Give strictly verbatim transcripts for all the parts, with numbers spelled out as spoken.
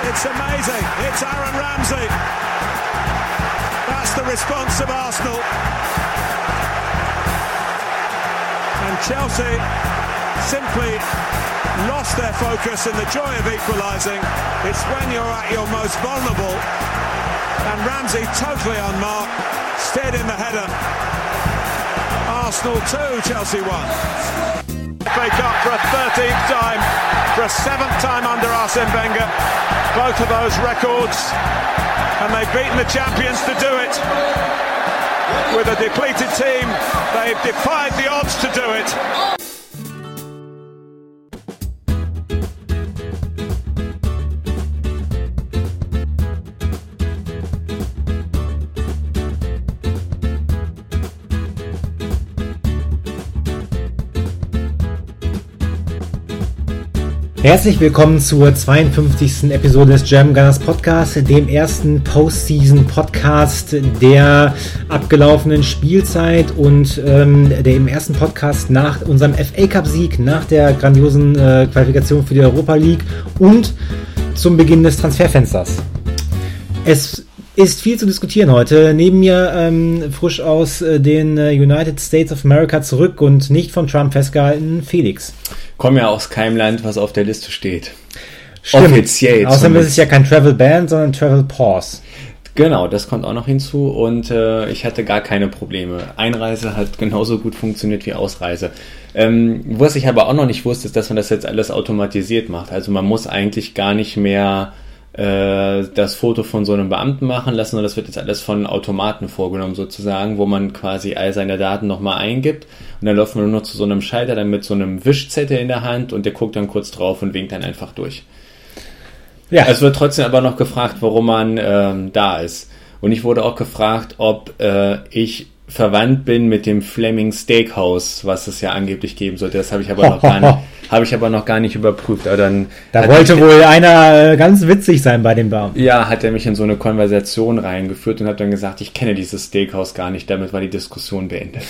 It's amazing. It's Aaron Ramsey. That's the response of Arsenal. And Chelsea simply lost their focus in the joy of equalising. It's when you're at your most vulnerable. And Ramsey, totally unmarked, steered in the header. Arsenal two, Chelsea one. F A Cup for a thirteenth time, for a seventh time under Arsene Wenger. Both of those records, and they've beaten the champions to do it. With a depleted team, they've defied the odds to do it. Herzlich willkommen zur zweiundfünfzigsten Episode des German Gunners Podcast, dem ersten Postseason-Podcast der abgelaufenen Spielzeit und ähm, der im ersten Podcast nach unserem F A Cup-Sieg, nach der grandiosen äh, Qualifikation für die Europa League und zum Beginn des Transferfensters. Es ist viel zu diskutieren heute. Neben mir ähm, frisch aus äh, den äh, United States of America zurück und nicht von Trump festgehalten, Felix. Komme ja aus keinem Land, was auf der Liste steht. Stimmt. Offiziell. Außerdem ist es ja kein Travel Ban, sondern Travel Pause. Genau, das kommt auch noch hinzu und äh, ich hatte gar keine Probleme. Einreise hat genauso gut funktioniert wie Ausreise. Ähm, was ich aber auch noch nicht wusste, ist, dass man das jetzt alles automatisiert macht. Also man muss eigentlich gar nicht mehr äh, das Foto von so einem Beamten machen lassen, sondern das wird jetzt alles von Automaten vorgenommen sozusagen, wo man quasi all seine Daten nochmal eingibt und dann läuft man nur noch zu so einem Schalter dann mit so einem Wischzettel in der Hand und der guckt dann kurz drauf und winkt dann einfach durch. Ja. Es wird trotzdem aber noch gefragt, warum man ähm, da ist. Und ich wurde auch gefragt, ob äh, ich verwandt bin mit dem Fleming Steakhouse, was es ja angeblich geben sollte. Das habe ich aber noch gar nicht, habe ich aber noch gar nicht überprüft. Aber dann da wollte mich, wohl einer äh, ganz witzig sein bei dem Beamten. Ja, hat er mich in so eine Konversation reingeführt und hat dann gesagt, ich kenne dieses Steakhouse gar nicht. Damit war die Diskussion beendet.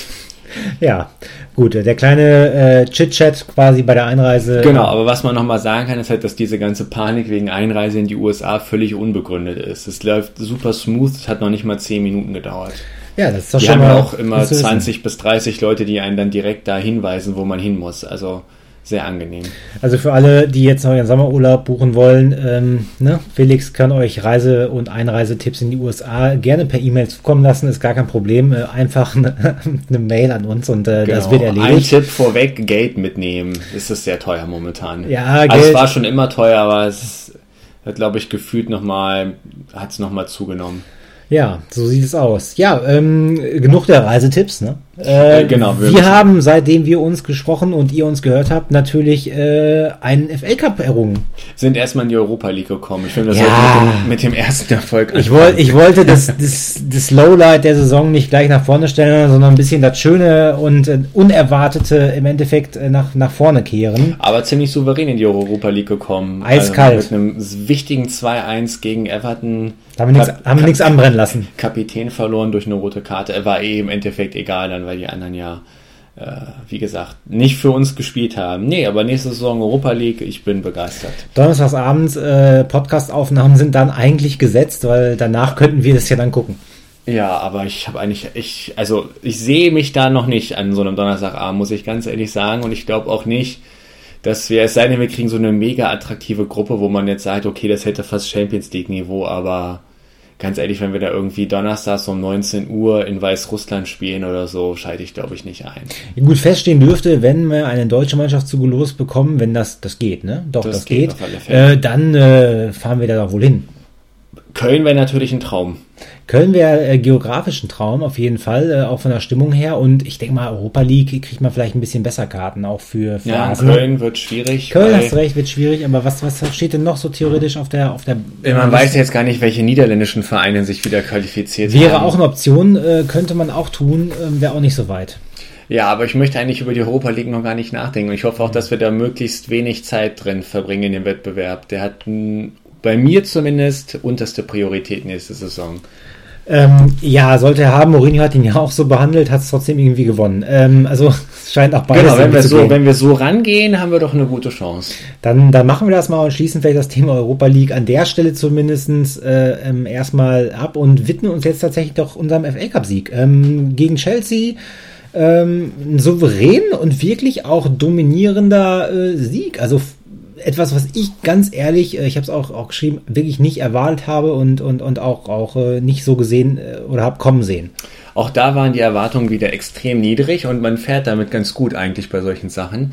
Ja, gut, der kleine äh, Chit-Chat quasi bei der Einreise. Genau, aber was man nochmal sagen kann, ist halt, dass diese ganze Panik wegen Einreise in die U S A völlig unbegründet ist. Es läuft super smooth, es hat noch nicht mal zehn Minuten gedauert. Ja, das ist doch die schon haben mal auch immer zwanzig bis dreißig Leute, die einen dann direkt da hinweisen, wo man hin muss. Also sehr angenehm. Also für alle, die jetzt noch ihren Sommerurlaub buchen wollen, ähm, ne? Felix kann euch Reise- und Einreisetipps in die U S A gerne per E-Mail zukommen lassen, ist gar kein Problem. Äh, einfach eine, eine Mail an uns und äh, genau. Das wird erledigt. Ein Tipp vorweg, Geld mitnehmen. Es ist sehr teuer momentan. Ja, also Geld. Es war schon immer teuer, aber es hat, glaube ich, gefühlt nochmal, hat es nochmal zugenommen. Ja, so sieht es aus. Ja, ähm, genug der Reisetipps, ne? Äh, äh, genau. Wir, wir haben, seitdem wir uns gesprochen und ihr uns gehört habt, natürlich äh, einen F A Cup errungen. Sind erstmal in die Europa League gekommen. Ich finde, das ja. sollte mit dem, mit dem ersten Erfolg Ich, woll, ich wollte das, das, das Lowlight der Saison nicht gleich nach vorne stellen, sondern ein bisschen das Schöne und äh, Unerwartete im Endeffekt äh, nach, nach vorne kehren. Aber ziemlich souverän in die Europa League gekommen. Eiskalt. Also mit einem wichtigen zwei eins gegen Everton. Haben wir nichts, haben wir nichts anbrennen lassen. Kapitän verloren durch eine rote Karte. Er war eh im Endeffekt egal, dann weil die anderen ja, äh, wie gesagt, nicht für uns gespielt haben. Nee, aber nächste Saison Europa League, ich bin begeistert. Donnerstagsabends äh, Podcast-Aufnahmen sind dann eigentlich gesetzt, weil danach könnten wir das ja dann gucken. Ja, aber ich habe eigentlich, ich, also ich sehe mich da noch nicht an so einem Donnerstagabend, muss ich ganz ehrlich sagen. Und ich glaube auch nicht, dass wir, es sei denn, wir kriegen so eine mega attraktive Gruppe, wo man jetzt sagt, okay, das hätte fast Champions League-Niveau, aber ganz ehrlich, wenn wir da irgendwie donnerstags um neunzehn Uhr in Weißrussland spielen oder so, schalte ich, glaube ich, nicht ein. Gut, feststehen dürfte, wenn wir eine deutsche Mannschaft zugelost bekommen, wenn das, das geht, ne? Doch, das, das geht, geht. Auf alle Fälle. Äh, dann äh, fahren wir da doch wohl hin. Köln wäre natürlich ein Traum. Köln wäre äh, geografisch ein Traum, auf jeden Fall, äh, auch von der Stimmung her. Und ich denke mal, Europa League kriegt man vielleicht ein bisschen besser Karten, auch für, für ja, Arsenal. Köln wird schwierig. Köln, hast recht, wird schwierig. Aber was, was steht denn noch so theoretisch auf der... auf der? Man weiß jetzt gar nicht, welche niederländischen Vereine sich wieder qualifiziert wäre haben. Wäre auch eine Option, äh, könnte man auch tun, äh, wäre auch nicht so weit. Ja, aber ich möchte eigentlich über die Europa League noch gar nicht nachdenken. Und ich hoffe auch, dass wir da möglichst wenig Zeit drin verbringen in dem Wettbewerb. Der hat m, bei mir zumindest unterste Priorität nächste Saison. Ähm, ja, sollte er haben. Mourinho hat ihn ja auch so behandelt, hat es trotzdem irgendwie gewonnen. Ähm, also es scheint auch beides genau, wenn wir zu so, gehen. wenn wir so rangehen, haben wir doch eine gute Chance. Dann, dann machen wir das mal und schließen vielleicht das Thema Europa League an der Stelle zumindest äh, ähm, erstmal ab und widmen uns jetzt tatsächlich doch unserem F A Cup Sieg ähm, gegen Chelsea. Ähm, ein souverän und wirklich auch dominierender äh, Sieg. Also f- etwas, was ich ganz ehrlich, äh, ich habe es auch, auch geschrieben, wirklich nicht erwartet habe und, und, und auch, auch äh, nicht so gesehen äh, oder habe kommen sehen. Auch da waren die Erwartungen wieder extrem niedrig und man fährt damit ganz gut eigentlich bei solchen Sachen.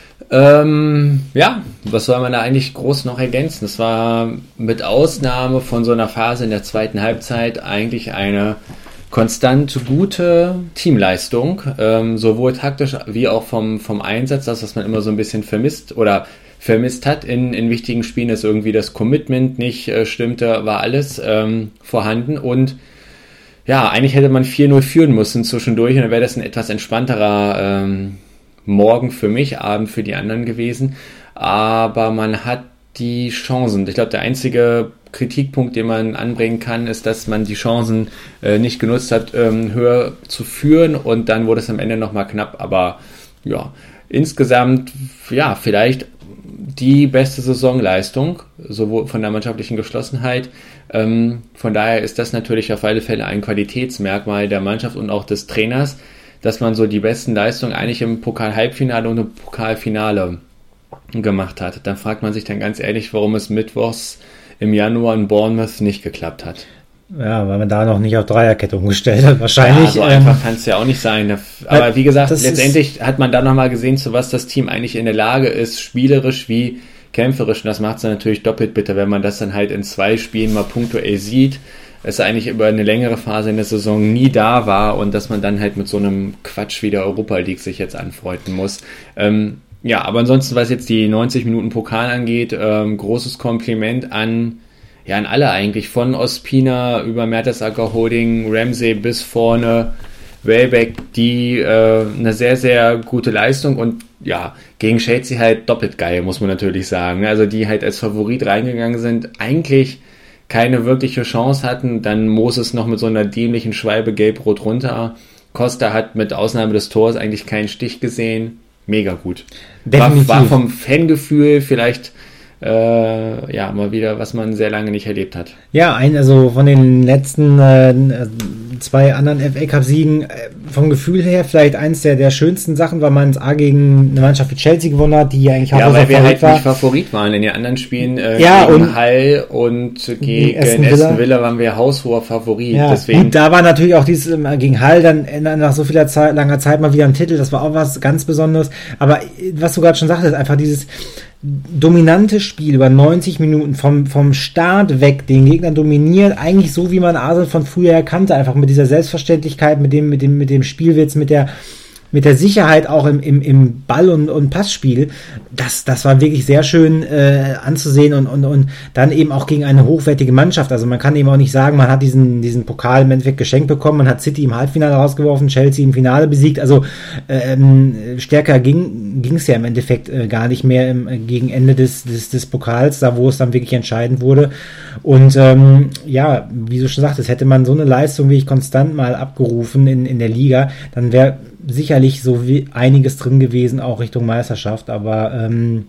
Ähm, ja, was soll man da eigentlich groß noch ergänzen? Es war mit Ausnahme von so einer Phase in der zweiten Halbzeit eigentlich eine konstant gute Teamleistung, ähm, sowohl taktisch wie auch vom, vom Einsatz, das, was man immer so ein bisschen vermisst oder vermisst hat in, in wichtigen Spielen, dass irgendwie das Commitment nicht äh, stimmte, war alles ähm, vorhanden und ja, eigentlich hätte man vier null führen müssen zwischendurch und dann wäre das ein etwas entspannterer ähm, Morgen für mich, Abend für die anderen gewesen, aber man hat die Chancen, ich glaube, der einzige Kritikpunkt, den man anbringen kann, ist, dass man die Chancen äh, nicht genutzt hat, ähm, höher zu führen und dann wurde es am Ende nochmal knapp, aber ja, insgesamt, ja, vielleicht die beste Saisonleistung, sowohl von der mannschaftlichen Geschlossenheit, ähm, von daher ist das natürlich auf alle Fälle ein Qualitätsmerkmal der Mannschaft und auch des Trainers, dass man so die besten Leistungen eigentlich im Pokal-Halbfinale und im Pokalfinale gemacht hat. Dann fragt man sich dann ganz ehrlich, warum es mittwochs im Januar in Bournemouth nicht geklappt hat. Ja, weil man da noch nicht auf Dreierkette umgestellt hat, wahrscheinlich. Ja, so ähm, einfach kann es ja auch nicht sein. Aber wie gesagt, letztendlich hat man da nochmal gesehen, zu was das Team eigentlich in der Lage ist, spielerisch wie kämpferisch. Und das macht es dann natürlich doppelt bitter, wenn man das dann halt in zwei Spielen mal punktuell sieht. Es eigentlich über eine längere Phase in der Saison nie da war und dass man dann halt mit so einem Quatsch wie der Europa League sich jetzt anfreunden muss. Ähm, Ja, aber ansonsten, was jetzt die neunzig Minuten Pokal angeht, ähm, großes Kompliment an, ja, an alle eigentlich, von Ospina über Mertesacker Holding, Ramsey bis vorne, Welbeck, die äh, eine sehr, sehr gute Leistung und ja, gegen Chelsea halt doppelt geil, muss man natürlich sagen. Also die halt als Favorit reingegangen sind, eigentlich keine wirkliche Chance hatten, dann Moses noch mit so einer dämlichen Schwalbe gelb-rot runter. Costa hat mit Ausnahme des Tors eigentlich keinen Stich gesehen. Mega gut. War, war vom Fangefühl vielleicht äh, ja mal wieder, was man sehr lange nicht erlebt hat. Ja, ein, also von den letzten äh, zwei anderen F A Cup Siegen äh, vom Gefühl her vielleicht eins der, der schönsten Sachen, weil man es A gegen eine Mannschaft wie Chelsea gewonnen hat, die ja eigentlich ja, weil wir halt war. nicht Favorit waren. In den anderen Spielen äh, ja, gegen und Hull und gegen Aston Villa. Aston Villa waren wir haushoher Favorit. Ja, Deswegen. Und da war natürlich auch dieses äh, gegen Hull dann nach so vieler Zeit, langer Zeit mal wieder ein Titel. Das war auch was ganz Besonderes. Aber was du gerade schon sagtest, einfach dieses dominante Spiel über neunzig Minuten vom, vom Start weg, den Gegner dominiert, eigentlich so wie man Arsenal von früher kannte, einfach mit dieser Selbstverständlichkeit, mit dem, mit dem, mit dem Spielwitz, mit der, mit der Sicherheit auch im, im, im Ball- und, und Passspiel. Das, das war wirklich sehr schön äh, anzusehen und, und, und dann eben auch gegen eine hochwertige Mannschaft. Also man kann eben auch nicht sagen, man hat diesen, diesen Pokal im Endeffekt geschenkt bekommen, man hat City im Halbfinale rausgeworfen, Chelsea im Finale besiegt. Also ähm, stärker ging es ja im Endeffekt äh, gar nicht mehr im, gegen Ende des, des, des Pokals, da wo es dann wirklich entscheidend wurde. Und ähm, ja, wie du schon sagtest, hätte man so eine Leistung wie ich konstant mal abgerufen in, in der Liga, dann wäre sicherlich so wie einiges drin gewesen, auch Richtung Meisterschaft, aber ähm,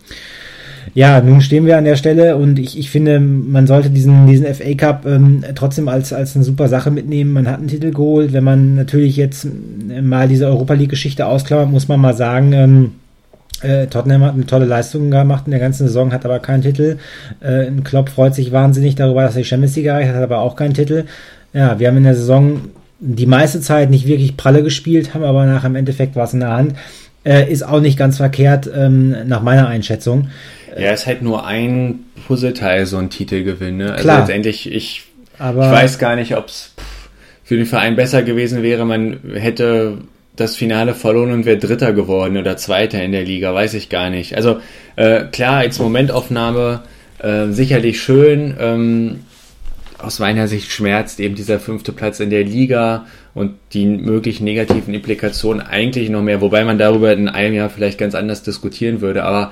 ja, nun stehen wir an der Stelle und ich, ich finde, man sollte diesen, diesen F A Cup ähm, trotzdem als, als eine super Sache mitnehmen. Man hat einen Titel geholt. Wenn man natürlich jetzt mal diese Europa League Geschichte ausklammert, muss man mal sagen, ähm, äh, Tottenham hat eine tolle Leistung gemacht in der ganzen Saison, hat aber keinen Titel. Äh, Klopp freut sich wahnsinnig darüber, dass er die Champions League erreicht hat, hat aber auch keinen Titel. Ja, wir haben in der Saison die meiste Zeit nicht wirklich pralle gespielt, haben aber nachher im Endeffekt was in der Hand. Äh, ist auch nicht ganz verkehrt, ähm, nach meiner Einschätzung. Ja, ist halt nur ein Puzzleteil, so ein Titelgewinn. Ne? Also Klar. letztendlich, ich, aber ich weiß gar nicht, ob es für den Verein besser gewesen wäre, man hätte das Finale verloren und wäre Dritter geworden oder Zweiter in der Liga, weiß ich gar nicht. Also äh, klar, als Momentaufnahme äh, sicherlich schön, ähm, aus meiner Sicht schmerzt eben dieser fünfte Platz in der Liga und die möglichen negativen Implikationen eigentlich noch mehr, wobei man darüber in einem Jahr vielleicht ganz anders diskutieren würde, aber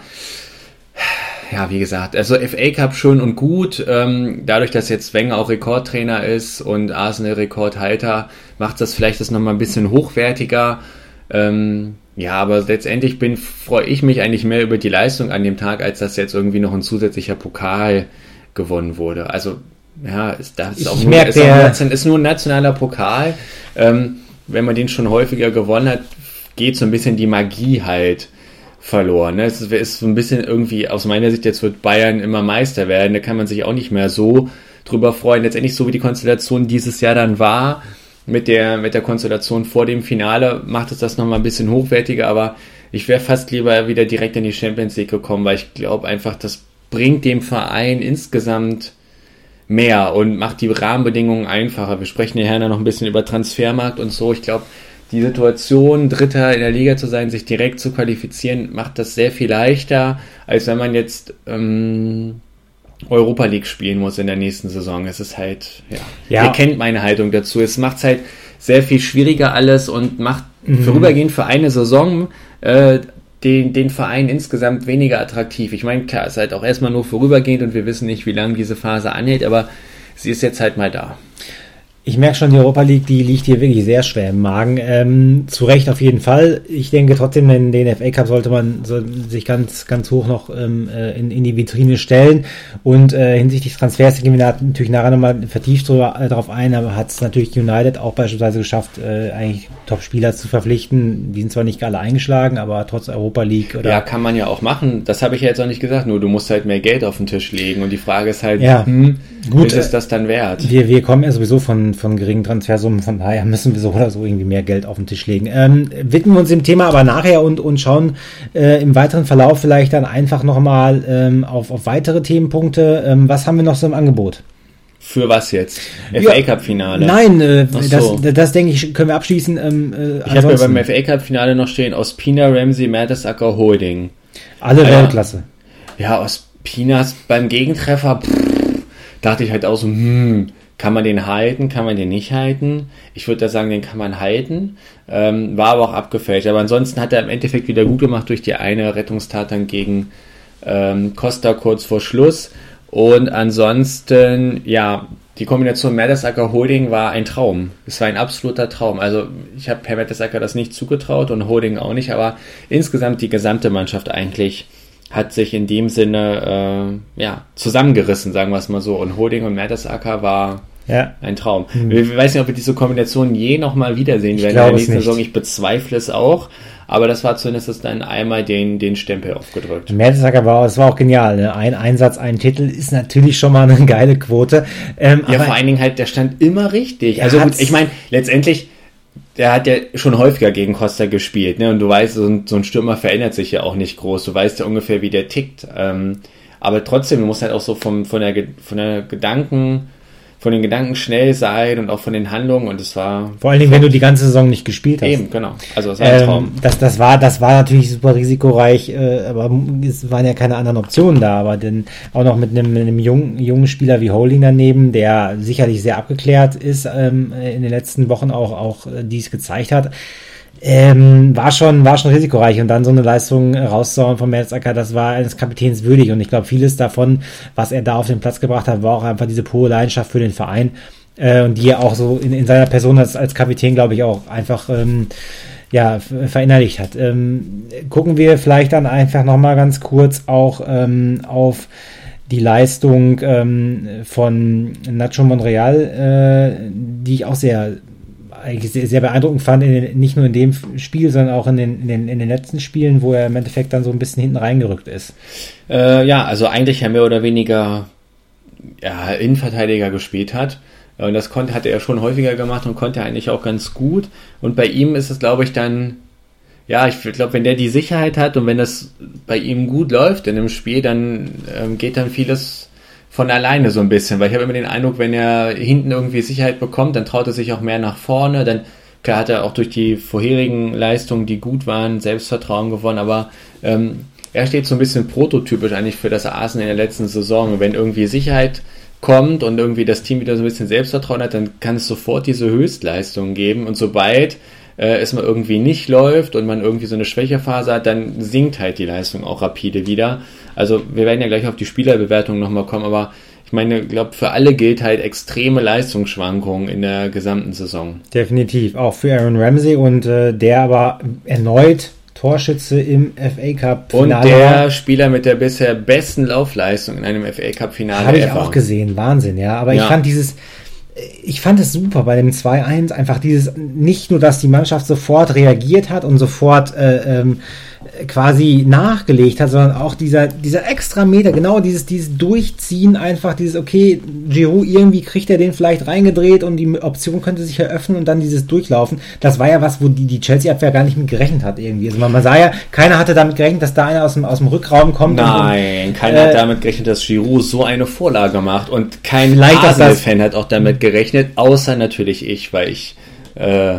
ja, wie gesagt, also F A Cup schön und gut, ähm, dadurch, dass jetzt Wenger auch Rekordtrainer ist und Arsenal Rekordhalter, macht das vielleicht das nochmal ein bisschen hochwertiger. Ähm, ja, aber letztendlich bin freue ich mich eigentlich mehr über die Leistung an dem Tag, als dass jetzt irgendwie noch ein zusätzlicher Pokal gewonnen wurde. Also, ja, ist das ist auch, nur, ist, auch ist nur ein nationaler Pokal. Ähm, wenn man den schon häufiger gewonnen hat, geht so ein bisschen die Magie halt verloren. Ne? Es ist so ein bisschen irgendwie, aus meiner Sicht, jetzt wird Bayern immer Meister werden, da kann man sich auch nicht mehr so drüber freuen. Letztendlich so wie die Konstellation dieses Jahr dann war, mit der, mit der Konstellation vor dem Finale, macht es das nochmal ein bisschen hochwertiger, aber ich wäre fast lieber wieder direkt in die Champions League gekommen, weil ich glaube einfach, das bringt dem Verein insgesamt mehr und macht die Rahmenbedingungen einfacher. Wir sprechen ja noch ein bisschen über Transfermarkt und so. Ich glaube, die Situation, Dritter in der Liga zu sein, sich direkt zu qualifizieren, macht das sehr viel leichter, als wenn man jetzt ähm, Europa League spielen muss in der nächsten Saison. Es ist halt, ja, ja. Ihr kennt meine Haltung dazu. Es macht es halt sehr viel schwieriger alles und macht mhm. vorübergehend für eine Saison äh, den, den Verein insgesamt weniger attraktiv. Ich meine, klar, es ist halt auch erstmal nur vorübergehend und wir wissen nicht, wie lange diese Phase anhält, aber sie ist jetzt halt mal da. Ich merke schon, die Europa League, die liegt hier wirklich sehr schwer im Magen. Ähm, zu Recht auf jeden Fall. Ich denke trotzdem, den, den F A Cup sollte man so, sich ganz ganz hoch noch ähm, in, in die Vitrine stellen. Und äh, hinsichtlich Transfers gehen wir natürlich nachher nochmal vertieft drüber, äh, drauf ein, aber hat es natürlich United auch beispielsweise geschafft, äh, eigentlich Top-Spieler zu verpflichten. Die sind zwar nicht alle eingeschlagen, aber trotz Europa League. Oder ja, kann man ja auch machen. Das habe ich ja jetzt auch nicht gesagt. Nur du musst halt mehr Geld auf den Tisch legen. Und die Frage ist halt, ja, hm, gut, ist das dann wert? Wir, wir kommen ja sowieso von von geringen Transfersummen, von daher müssen wir so oder so irgendwie mehr Geld auf den Tisch legen. Ähm, widmen wir uns dem Thema aber nachher und, und schauen äh, im weiteren Verlauf vielleicht dann einfach nochmal ähm, auf, auf weitere Themenpunkte. Ähm, was haben wir noch so im Angebot? Für was jetzt? F A Cup Finale? Nein, äh, so. das, das denke ich, können wir abschließen. Ähm, äh, ich habe ja beim F A Cup Finale noch stehen Ospina, Ramsey, Mertesacker, Holding. Alle ah, Weltklasse. Ja, Ospinas beim Gegentreffer, pff, dachte ich halt auch so, hm, kann man den halten, kann man den nicht halten? Ich würde da sagen, den kann man halten. Ähm, war aber auch abgefälscht. Aber ansonsten hat er im Endeffekt wieder gut gemacht durch die eine Rettungstat dann gegen ähm, Costa kurz vor Schluss. Und ansonsten, ja, die Kombination Mertesacker Holding war ein Traum. Es war ein absoluter Traum. Also ich habe Herr Mertesacker das nicht zugetraut und Holding auch nicht, aber insgesamt die gesamte Mannschaft eigentlich hat sich in dem Sinne äh, ja, zusammengerissen, sagen wir es mal so. Und Holding und Mertesacker war ja ein Traum. Hm. Ich weiß nicht, ob wir diese Kombination je nochmal wiedersehen werden in der nächsten Saison. Ich bezweifle es auch. Aber das war zumindest dann einmal den, den Stempel aufgedrückt. Mertesacker war, es war auch genial. Ne? Ein Einsatz, ein Titel ist natürlich schon mal eine geile Quote. Ähm, ja, aber vor allen Dingen halt, der stand immer richtig. Also gut, ich meine, letztendlich, der hat ja schon häufiger gegen Costa gespielt, ne? Und du weißt, so ein, so ein Stürmer verändert sich ja auch nicht groß. Du weißt ja ungefähr, wie der tickt. Ähm, aber trotzdem, du musst halt auch so vom, von der, von der Gedanken, von den Gedanken schnell sein und auch von den Handlungen, und es war... Vor allen Dingen, wenn du die ganze Saison nicht gespielt hast. Eben, genau. Also das war ein Traum. Ähm, das, das, war, das war natürlich super risikoreich, äh, aber es waren ja keine anderen Optionen da. Aber denn auch noch mit einem, mit einem jungen, jungen Spieler wie Holding daneben, der sicherlich sehr abgeklärt ist, ähm, in den letzten Wochen auch, auch äh, dies gezeigt hat. Ähm, war schon, war schon risikoreich, und dann so eine Leistung rauszuhauen von Mertesacker, das war eines Kapitäns würdig, und ich glaube, vieles davon, was er da auf den Platz gebracht hat, war auch einfach diese pure Leidenschaft für den Verein, äh, und die er auch so in, in seiner Person als, als Kapitän, glaube ich, auch einfach ähm, ja, verinnerlicht hat. Ähm, gucken wir vielleicht dann einfach nochmal ganz kurz auch ähm, auf die Leistung ähm, von Nacho Monreal, äh, die ich auch sehr eigentlich sehr, sehr beeindruckend fand, in den, nicht nur in dem Spiel, sondern auch in den, in, den, in den letzten Spielen, wo er im Endeffekt dann so ein bisschen hinten reingerückt ist. Äh, ja, also eigentlich ja mehr oder weniger ja, Innenverteidiger gespielt hat. Und das konnte, hat er schon häufiger gemacht und konnte eigentlich auch ganz gut. Und bei ihm ist es, glaube ich, dann, ja, ich glaube, wenn der die Sicherheit hat und wenn das bei ihm gut läuft in dem Spiel, dann ähm, geht dann vieles von alleine so ein bisschen, weil ich habe immer den Eindruck, wenn er hinten irgendwie Sicherheit bekommt, dann traut er sich auch mehr nach vorne, dann klar hat er auch durch die vorherigen Leistungen, die gut waren, Selbstvertrauen gewonnen, aber ähm, er steht so ein bisschen prototypisch eigentlich für das Arsenal in der letzten Saison. Wenn irgendwie Sicherheit kommt und irgendwie das Team wieder so ein bisschen Selbstvertrauen hat, dann kann es sofort diese Höchstleistung geben, und sobald äh, es mal irgendwie nicht läuft und man irgendwie so eine Schwächephase hat, dann sinkt halt die Leistung auch rapide wieder. Also wir werden ja gleich auf die Spielerbewertung nochmal kommen, aber ich meine, ich glaube, für alle gilt halt extreme Leistungsschwankungen in der gesamten Saison. Definitiv, auch für Aaron Ramsey, und äh, der aber erneut Torschütze im F A Cup Finale. Und der Spieler mit der bisher besten Laufleistung in einem F A Cup Finale. Habe ich ever. auch gesehen, Wahnsinn, ja. Aber ja. ich fand dieses, ich fand es super bei dem zwei eins, einfach dieses, nicht nur, dass die Mannschaft sofort reagiert hat und sofort äh, ähm, quasi nachgelegt hat, sondern auch dieser dieser extra Meter, genau dieses dieses Durchziehen, einfach dieses, okay, Giroud, irgendwie kriegt er den vielleicht reingedreht und die Option könnte sich eröffnen und dann dieses Durchlaufen, das war ja was, wo die, die Chelsea-Abwehr gar nicht mit gerechnet hat irgendwie. Also man, man sah ja, keiner hatte damit gerechnet, dass da einer aus dem, aus dem Rückraum kommt. Nein, und, keiner äh, hat damit gerechnet, dass Giroud so eine Vorlage macht und kein Arsenal-Fan hat auch damit gerechnet, außer natürlich ich, weil ich äh,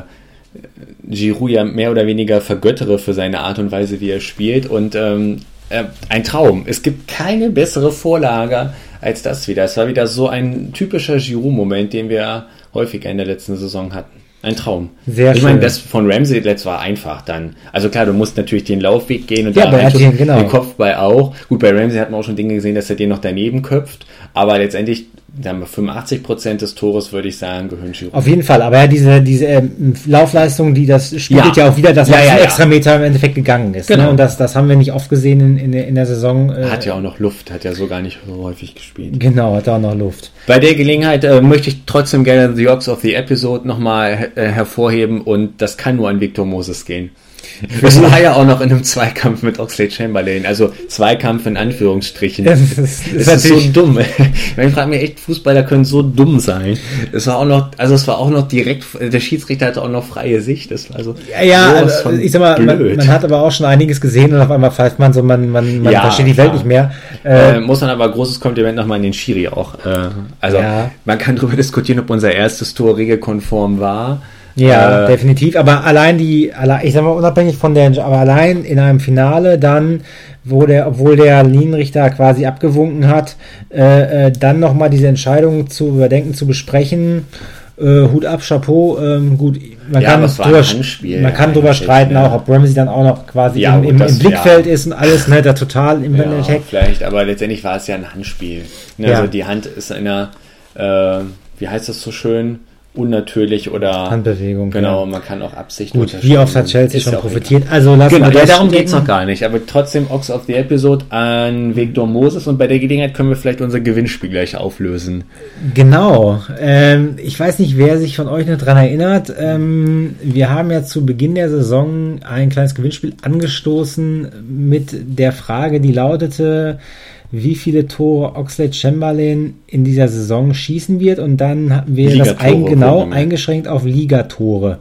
Giroud ja mehr oder weniger vergöttere für seine Art und Weise, wie er spielt und ähm, äh, ein Traum. Es gibt keine bessere Vorlage als das wieder. Es war wieder so ein typischer Giroud-Moment, den wir häufiger in der letzten Saison hatten. Ein Traum. Sehr ich schön. meine, das von Ramsey letzt war einfach dann. Also klar, du musst natürlich den Laufweg gehen und ja, da den, genau. den Kopfball auch. Gut, bei Ramsey hat man auch schon Dinge gesehen, dass er den noch daneben köpft, aber letztendlich dann fünfundachtzig Prozent des Tores, würde ich sagen, gehören Giroud. Auf jeden Fall, aber ja, diese, diese äh, Laufleistung, die das spiegelt ja, ja auch wieder, dass ja, er ja, ja, ja. extra Meter im Endeffekt gegangen ist. Genau. Ne? Und das, das haben wir nicht oft gesehen in, in, der, in der Saison. Äh, hat ja auch noch Luft, hat ja so gar nicht so häufig gespielt. Genau, hat auch noch Luft. Bei der Gelegenheit äh, möchte ich trotzdem gerne The Ox of the Episode nochmal äh, hervorheben und das kann nur an Victor Moses gehen. Das war ja auch noch in einem Zweikampf mit Oxlade-Chamberlain, also Zweikampf in Anführungsstrichen. Das ist, das ist so dumm. Ich frage mich echt, Fußballer können so dumm sein. Es war auch noch, also es war auch noch direkt, der Schiedsrichter hatte auch noch freie Sicht. Das war so. Ja, ja also, ich sag mal, man, man hat aber auch schon einiges gesehen und auf einmal pfeift man so, man, man, man ja, versteht die Welt nicht mehr. Äh, äh, muss man aber großes Kompliment nochmal an den Schiri auch. Äh, also ja. Man kann darüber diskutieren, ob unser erstes Tor regelkonform war. Ja, äh, definitiv, aber allein die, ich sag mal, unabhängig von der, aber allein in einem Finale dann, wo der, obwohl der Linienrichter quasi abgewunken hat, äh, äh, dann nochmal diese Entscheidung zu überdenken, zu besprechen, äh, Hut ab, Chapeau, ähm, gut, man ja, kann drüber, Handspiel, man kann ja, drüber streiten ja. auch, ob Ramsey dann auch noch quasi ja, im, im, das, im Blickfeld ja. ist und alles, ne, da total im ja, Attack. Vielleicht, aber letztendlich war es ja ein Handspiel. Ne, ja. Also die Hand ist einer, äh, wie heißt das so schön? Unnatürlich oder Handbewegung. Genau, ja. man kann auch Absicht. Gut, wie oft hat Chelsea schon ja profitiert. Also lassen genau, wir ja, das darum geht es noch gar nicht. Aber trotzdem Ox of the Episode an Victor Moses und bei der Gelegenheit können wir vielleicht unser Gewinnspiel gleich auflösen. Genau. Ähm, ich weiß nicht, wer sich von euch noch dran erinnert. Ähm, wir haben ja zu Beginn der Saison ein kleines Gewinnspiel angestoßen mit der Frage, die lautete: Wie viele Tore Oxlade-Chamberlain in dieser Saison schießen wird, und dann hatten wir das ein, genau eingeschränkt auf Ligatore.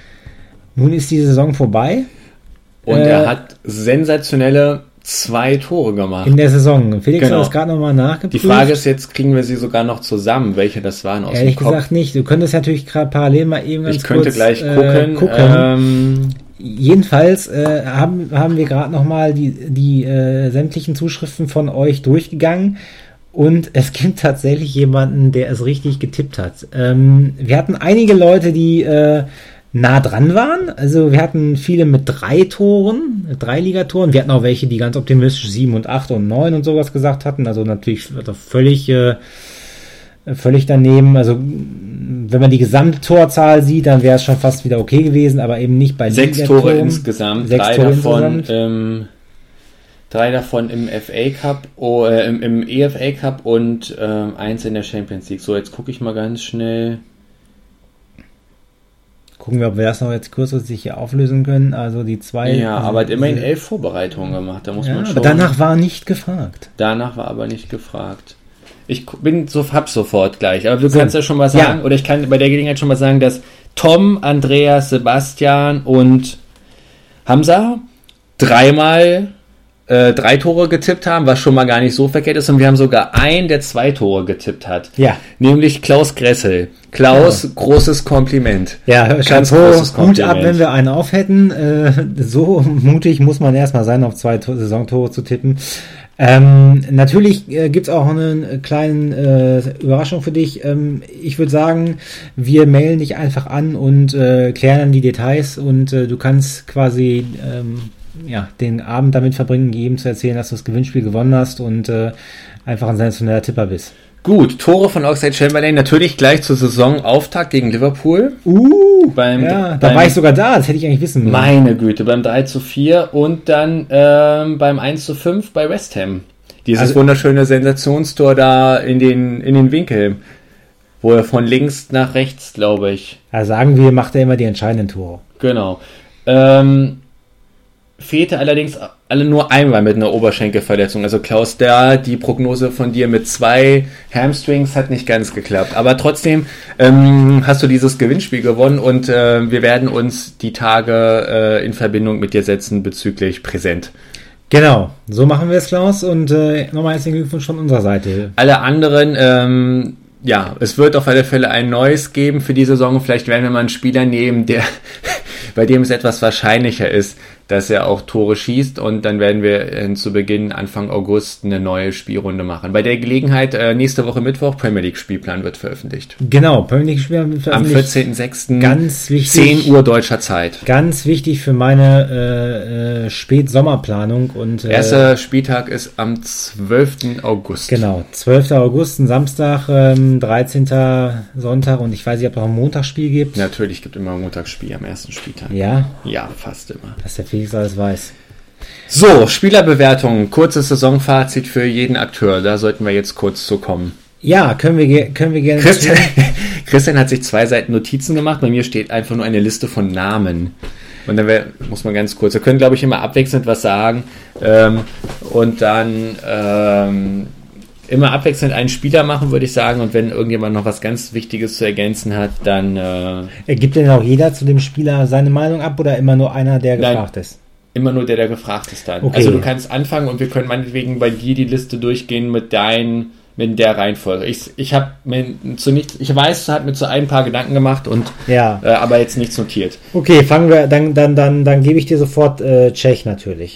Nun ist die Saison vorbei. Und äh, er hat sensationelle zwei Tore gemacht. In der Saison. Felix genau. hat das gerade nochmal nachgeprüft. Die Frage ist jetzt, kriegen wir sie sogar noch zusammen, welche das waren aus Ehrlich dem Kopf? gesagt nicht. Du könntest natürlich gerade parallel mal eben ganz ich könnte kurz gleich äh, gucken. gucken. Ähm, Jedenfalls äh, haben, haben wir gerade nochmal die, die äh, sämtlichen Zuschriften von euch durchgegangen und es gibt tatsächlich jemanden, der es richtig getippt hat. Ähm, wir hatten einige Leute, die äh, nah dran waren. Also wir hatten viele mit drei Toren, drei Ligatoren. Wir hatten auch welche, die ganz optimistisch sieben und acht und neun und sowas gesagt hatten. Also natürlich also völlig äh, völlig daneben. Also wenn man die Gesamttorzahl sieht, dann wäre es schon fast wieder okay gewesen, aber eben nicht bei sechs Ligatoren. Tore insgesamt, sechs drei Tore davon insgesamt. Ähm, drei davon im F A Cup, oh, äh, im, im E F A Cup und ähm, eins in der Champions League. So, jetzt gucke ich mal ganz schnell. Gucken wir, ob wir das noch jetzt kurzfristig hier auflösen können. Also die zwei. Ja, also aber hat immerhin diese, elf Vorbereitungen gemacht. Da muss ja, man schon. aber danach war nicht gefragt. Danach war aber nicht gefragt. Ich bin so, hab sofort gleich. Aber du so. kannst ja schon mal sagen, Ja. oder ich kann bei der Gelegenheit schon mal sagen, dass Tom, Andreas, Sebastian und Hamza dreimal äh, drei Tore getippt haben, was schon mal gar nicht so verkehrt ist. Und wir haben sogar einen, der zwei Tore getippt hat. Ja. Nämlich Klaus Gressel. Klaus, ja. großes Kompliment. Ja, Ganz Chapeau, großes Hut ab, Kompliment. wenn wir einen auf hätten. Äh, so mutig muss man erstmal sein, auf zwei Tor- Saisontore zu tippen. Ähm, natürlich äh, gibt's auch eine kleine äh, Überraschung für dich. Ähm, ich würde sagen, wir mailen dich einfach an und äh, klären dann die Details und äh, du kannst quasi ähm, ja, den Abend damit verbringen, jedem zu erzählen, dass du das Gewinnspiel gewonnen hast und äh, einfach ein sensationeller Tipper bist. Gut, Tore von Oxlade-Chamberlain natürlich gleich zur Saisonauftakt gegen Liverpool. Uh, beim, ja, da beim, war ich sogar da, das hätte ich eigentlich wissen müssen. Meine Güte, beim drei zu vier und dann ähm, beim eins zu fünf bei West Ham. Dieses also, wunderschöne Sensationstor da in den, in den Winkel, wo er von links nach rechts, glaube ich. Ja, sagen wir, macht er immer die entscheidenden Tore. Genau. Ähm, fehlte allerdings alle nur einmal mit einer Oberschenkelverletzung. Also Klaus, da die Prognose von dir mit zwei Hamstrings hat nicht ganz geklappt. Aber trotzdem ähm, hast du dieses Gewinnspiel gewonnen und äh, wir werden uns die Tage äh, in Verbindung mit dir setzen bezüglich Präsent. Genau, so machen wir es, Klaus. Und äh, nochmal herzlichen Glückwunsch von unserer Seite. Alle anderen, ähm, ja, es wird auf alle Fälle ein neues geben für die Saison. Vielleicht werden wir mal einen Spieler nehmen, der bei dem es etwas wahrscheinlicher ist, dass er auch Tore schießt, und dann werden wir äh, zu Beginn Anfang August eine neue Spielrunde machen. Bei der Gelegenheit, äh, nächste Woche Mittwoch, Premier League Spielplan wird veröffentlicht. Genau, Premier League Spielplan wird veröffentlicht. Am vierzehnten sechsten Ganz wichtig. zehn Uhr deutscher Zeit. Ganz wichtig für meine äh, äh, Spätsommerplanung. Und, äh, Erster Spieltag ist am zwölften August. Genau, zwölften August, ein Samstag, ähm, dreizehnten Sonntag, und ich weiß nicht, ob es noch ein Montagsspiel gibt. Natürlich gibt es immer ein Montagsspiel am ersten Spieltag. Ja? Ja, fast immer. Dass der Felix alles weiß. So, Spielerbewertung, kurzes Saisonfazit für jeden Akteur. Da sollten wir jetzt kurz zu kommen. Ja, können wir, können wir gerne. Christian, Christian hat sich zwei Seiten Notizen gemacht. Bei mir steht einfach nur eine Liste von Namen. Und dann wär, muss man ganz kurz, wir können, glaube ich, immer abwechselnd was sagen. Ähm, und dann ähm, immer abwechselnd einen Spieler machen, würde ich sagen. Und wenn irgendjemand noch was ganz Wichtiges zu ergänzen hat, dann... Äh, Gibt denn auch jeder zu dem Spieler seine Meinung ab oder immer nur einer, der nein, gefragt ist? Immer nur der, der gefragt ist dann. Okay. Also du kannst anfangen und wir können meinetwegen bei dir die Liste durchgehen mit deinen, mit der Reihenfolge. Ich, ich habe mir zu nichts, ich weiß, hat mir zu ein paar Gedanken gemacht und ja. äh, aber jetzt nichts notiert. Okay, fangen wir, dann, dann, dann, dann gebe ich dir sofort äh, Cech natürlich.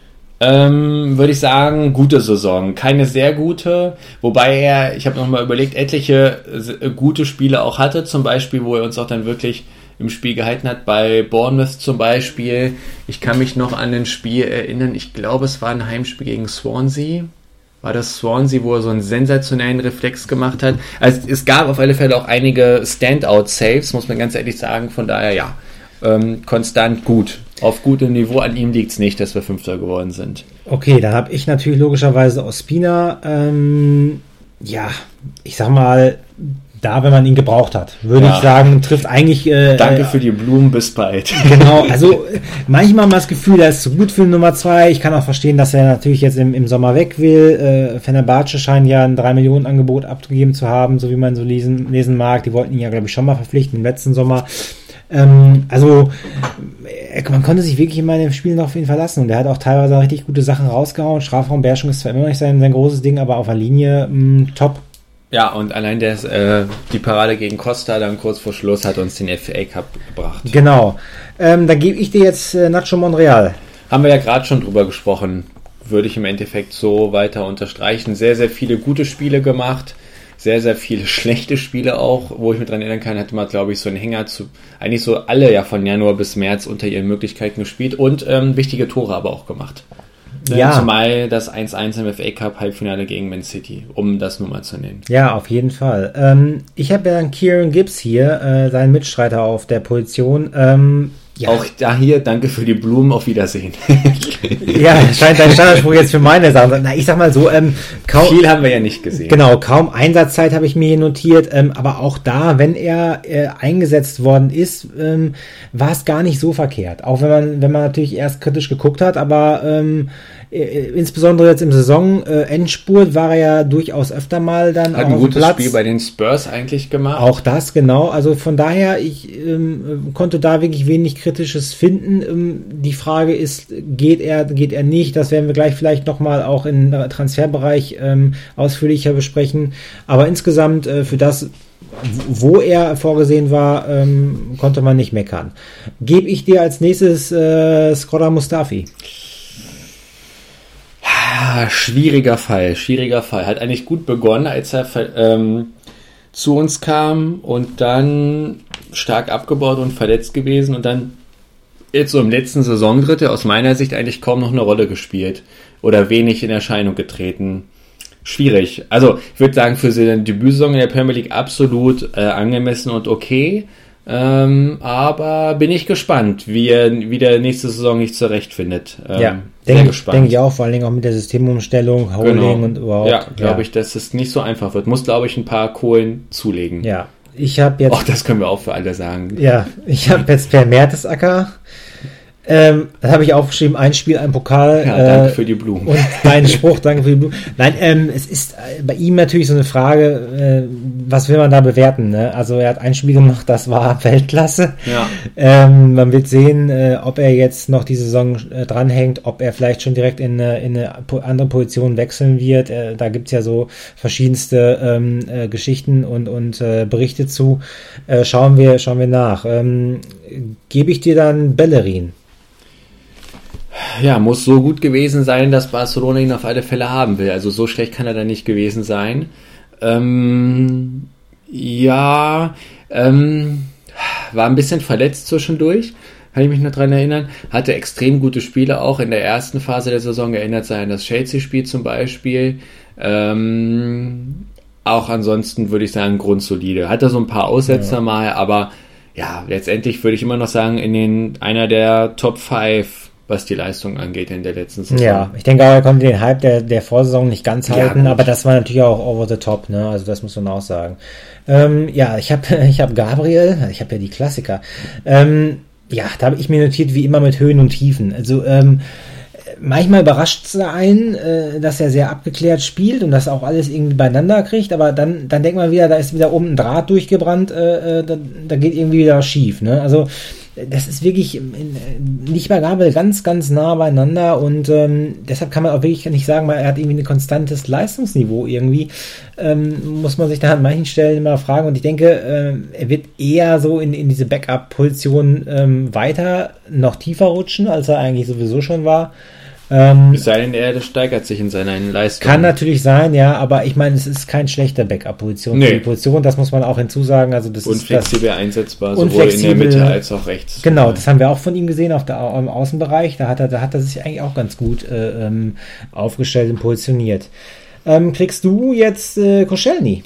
Ähm, würde ich sagen, gute Saison. Keine sehr gute, wobei er, ich habe nochmal überlegt, etliche äh, gute Spiele auch hatte, zum Beispiel, wo er uns auch dann wirklich im Spiel gehalten hat, bei Bournemouth zum Beispiel. Ich kann mich noch an ein Spiel erinnern, ich glaube, es war ein Heimspiel gegen Swansea. War das Swansea, wo er so einen sensationellen Reflex gemacht hat? Also es gab auf alle Fälle auch einige Standout-Saves, muss man ganz ehrlich sagen, von daher ja, ähm, konstant gut. Auf gutem Niveau, an ihm liegt es nicht, dass wir Fünfter geworden sind. Okay, dann habe ich natürlich logischerweise Ospina, ähm, ja, ich sag mal, da, wenn man ihn gebraucht hat, würde ja. ich sagen, trifft eigentlich... Äh, Danke für die Blumen, bis bald. Genau, also manchmal haben wir das Gefühl, er ist zu gut für Nummer zwei. Ich kann auch verstehen, dass er natürlich jetzt im, im Sommer weg will. Äh, Fenerbahce scheint ja ein drei Millionen Angebot abgegeben zu haben, so wie man so lesen, lesen mag. Die wollten ihn ja, glaube ich, schon mal verpflichten im letzten Sommer. Ähm, also man konnte sich wirklich in meinem Spiel noch auf ihn verlassen, und er hat auch teilweise richtig gute Sachen rausgehauen. Strafraumbeherrschung ist zwar immer noch nicht sein, sein großes Ding, aber auf der Linie mh, top. Ja, und allein der, äh, die Parade gegen Costa dann kurz vor Schluss hat uns den F A Cup gebracht. Genau. Ähm, dann gebe ich dir jetzt äh, Nacho Monreal. Haben wir ja gerade schon drüber gesprochen. Würde ich im Endeffekt so weiter unterstreichen. Sehr, sehr viele gute Spiele gemacht. Sehr, sehr viele schlechte Spiele auch, wo ich mich dran erinnern kann, hatte man, glaube ich, so einen Hänger zu, eigentlich so alle ja von Januar bis März unter ihren Möglichkeiten gespielt und ähm, wichtige Tore aber auch gemacht. Ja. Zumal das eins eins im F A Cup Halbfinale gegen Man City, um das nur mal zu nennen. Ja, auf jeden Fall. Ähm, ich habe ja dann Kieran Gibbs hier, äh, seinen Mitstreiter auf der Position. Ähm, ja. Auch da hier, danke für die Blumen, auf Wiedersehen. Ja, scheint ein Standardspruch jetzt für meine Sachen. Na, ich sag mal so, ähm, kaum... Viel haben wir ja nicht gesehen. Genau, kaum Einsatzzeit habe ich mir hier notiert, ähm, aber auch da, wenn er äh, eingesetzt worden ist, ähm, war es gar nicht so verkehrt. Auch wenn man, wenn man natürlich erst kritisch geguckt hat, aber ähm, äh, insbesondere jetzt im Saison-Endspurt äh, war er ja durchaus öfter mal dann hat auch ein auf gutes Platz. Spiel bei den Spurs eigentlich gemacht. Auch das, genau. Also von daher, ich ähm, konnte da wirklich wenig Kritisches finden. Ähm, die Frage ist, geht er, geht er nicht? Das werden wir gleich vielleicht nochmal auch im Transferbereich ähm, ausführlicher besprechen. Aber insgesamt äh, für das, wo er vorgesehen war, ähm, konnte man nicht meckern. Gebe ich dir als nächstes äh, Skora Mustafi. Ah, schwieriger Fall, schwieriger Fall. Hat eigentlich gut begonnen, als er ähm, zu uns kam und dann stark abgebaut und verletzt gewesen und dann jetzt so im letzten Saisondrittel aus meiner Sicht eigentlich kaum noch eine Rolle gespielt oder wenig in Erscheinung getreten. schwierig. Also ich würde sagen, für seine Debütsaison in der Premier League absolut äh, angemessen und okay. Ähm, aber bin ich gespannt, wie er wie der nächste Saison nicht zurechtfindet. Ähm, ja, denke denk ich auch, vor allen Dingen auch mit der Systemumstellung, Holding genau. und überhaupt. Ja, glaube ja. ich, dass es nicht so einfach wird. Muss, glaube ich, ein paar Kohlen zulegen. Ja, ich habe jetzt... Auch das können wir auch für alle sagen. Ja, ich habe jetzt Per Mertesacker. Ähm, das habe ich aufgeschrieben, ein Spiel, ein Pokal. Ja, danke äh, für die Blumen. Und dein Spruch, danke für die Blumen. Nein, ähm, es ist bei ihm natürlich so eine Frage, äh, was will man da bewerten? Ne? Also er hat ein Spiel gemacht, das war Weltklasse. Ja. Ähm, man wird sehen, äh, ob er jetzt noch die Saison äh, dranhängt, ob er vielleicht schon direkt in, äh, in eine andere Position wechseln wird. Äh, da gibt's ja so verschiedenste ähm, äh, Geschichten und, und äh, Berichte zu. Äh, schauen wir, schauen wir nach. Ähm, gebe ich dir dann Bellerin? Ja, muss so gut gewesen sein, dass Barcelona ihn auf alle Fälle haben will. Also so schlecht kann er da nicht gewesen sein. Ähm, ja, ähm, war ein bisschen verletzt zwischendurch, kann ich mich noch dran erinnern. Hatte extrem gute Spiele auch in der ersten Phase der Saison. Erinnert sich an das Chelsea-Spiel zum Beispiel. Ähm, auch ansonsten würde ich sagen, grundsolide. Hatte so ein paar Aussetzer ja. mal, aber ja, letztendlich würde ich immer noch sagen, in den einer der Top fünf, was die Leistung angeht in der letzten Saison. Ja, ich denke auch, er konnte den Hype der, der Vorsaison nicht ganz halten, ja, aber das war natürlich auch over the top, ne? Also das muss man auch sagen. Ähm, ja, ich habe ich hab Gabriel, ich habe ja die Klassiker. Ähm, ja, da habe ich mir notiert, wie immer mit Höhen und Tiefen. Also ähm, manchmal überrascht es einen, äh, dass er sehr abgeklärt spielt und das auch alles irgendwie beieinander kriegt, aber dann, dann denkt man wieder, da ist wieder oben ein Draht durchgebrannt, äh, da, da geht irgendwie wieder schief, ne? Also das ist wirklich nicht bei Gabriel ganz, ganz nah beieinander und ähm, deshalb kann man auch wirklich nicht sagen, weil er hat irgendwie ein konstantes Leistungsniveau irgendwie, ähm, muss man sich da an manchen Stellen immer fragen und ich denke, äh, er wird eher so in, in diese Backup-Position ähm, weiter noch tiefer rutschen, als er eigentlich sowieso schon war. Ähm, es sei denn, er steigert sich in seiner Leistung. Kann natürlich sein, ja, aber ich meine, es ist kein schlechter Backup-Position. Nee. Die Position, das muss man auch hinzusagen. Also das und ist flexibel das, einsetzbar, und sowohl flexibel, in der Mitte als auch rechts. Genau, das haben wir auch von ihm gesehen auf der, im Außenbereich. Da hat er, da hat er sich eigentlich auch ganz gut äh, ähm, aufgestellt und positioniert. Ähm, kriegst du jetzt äh, Koscielny?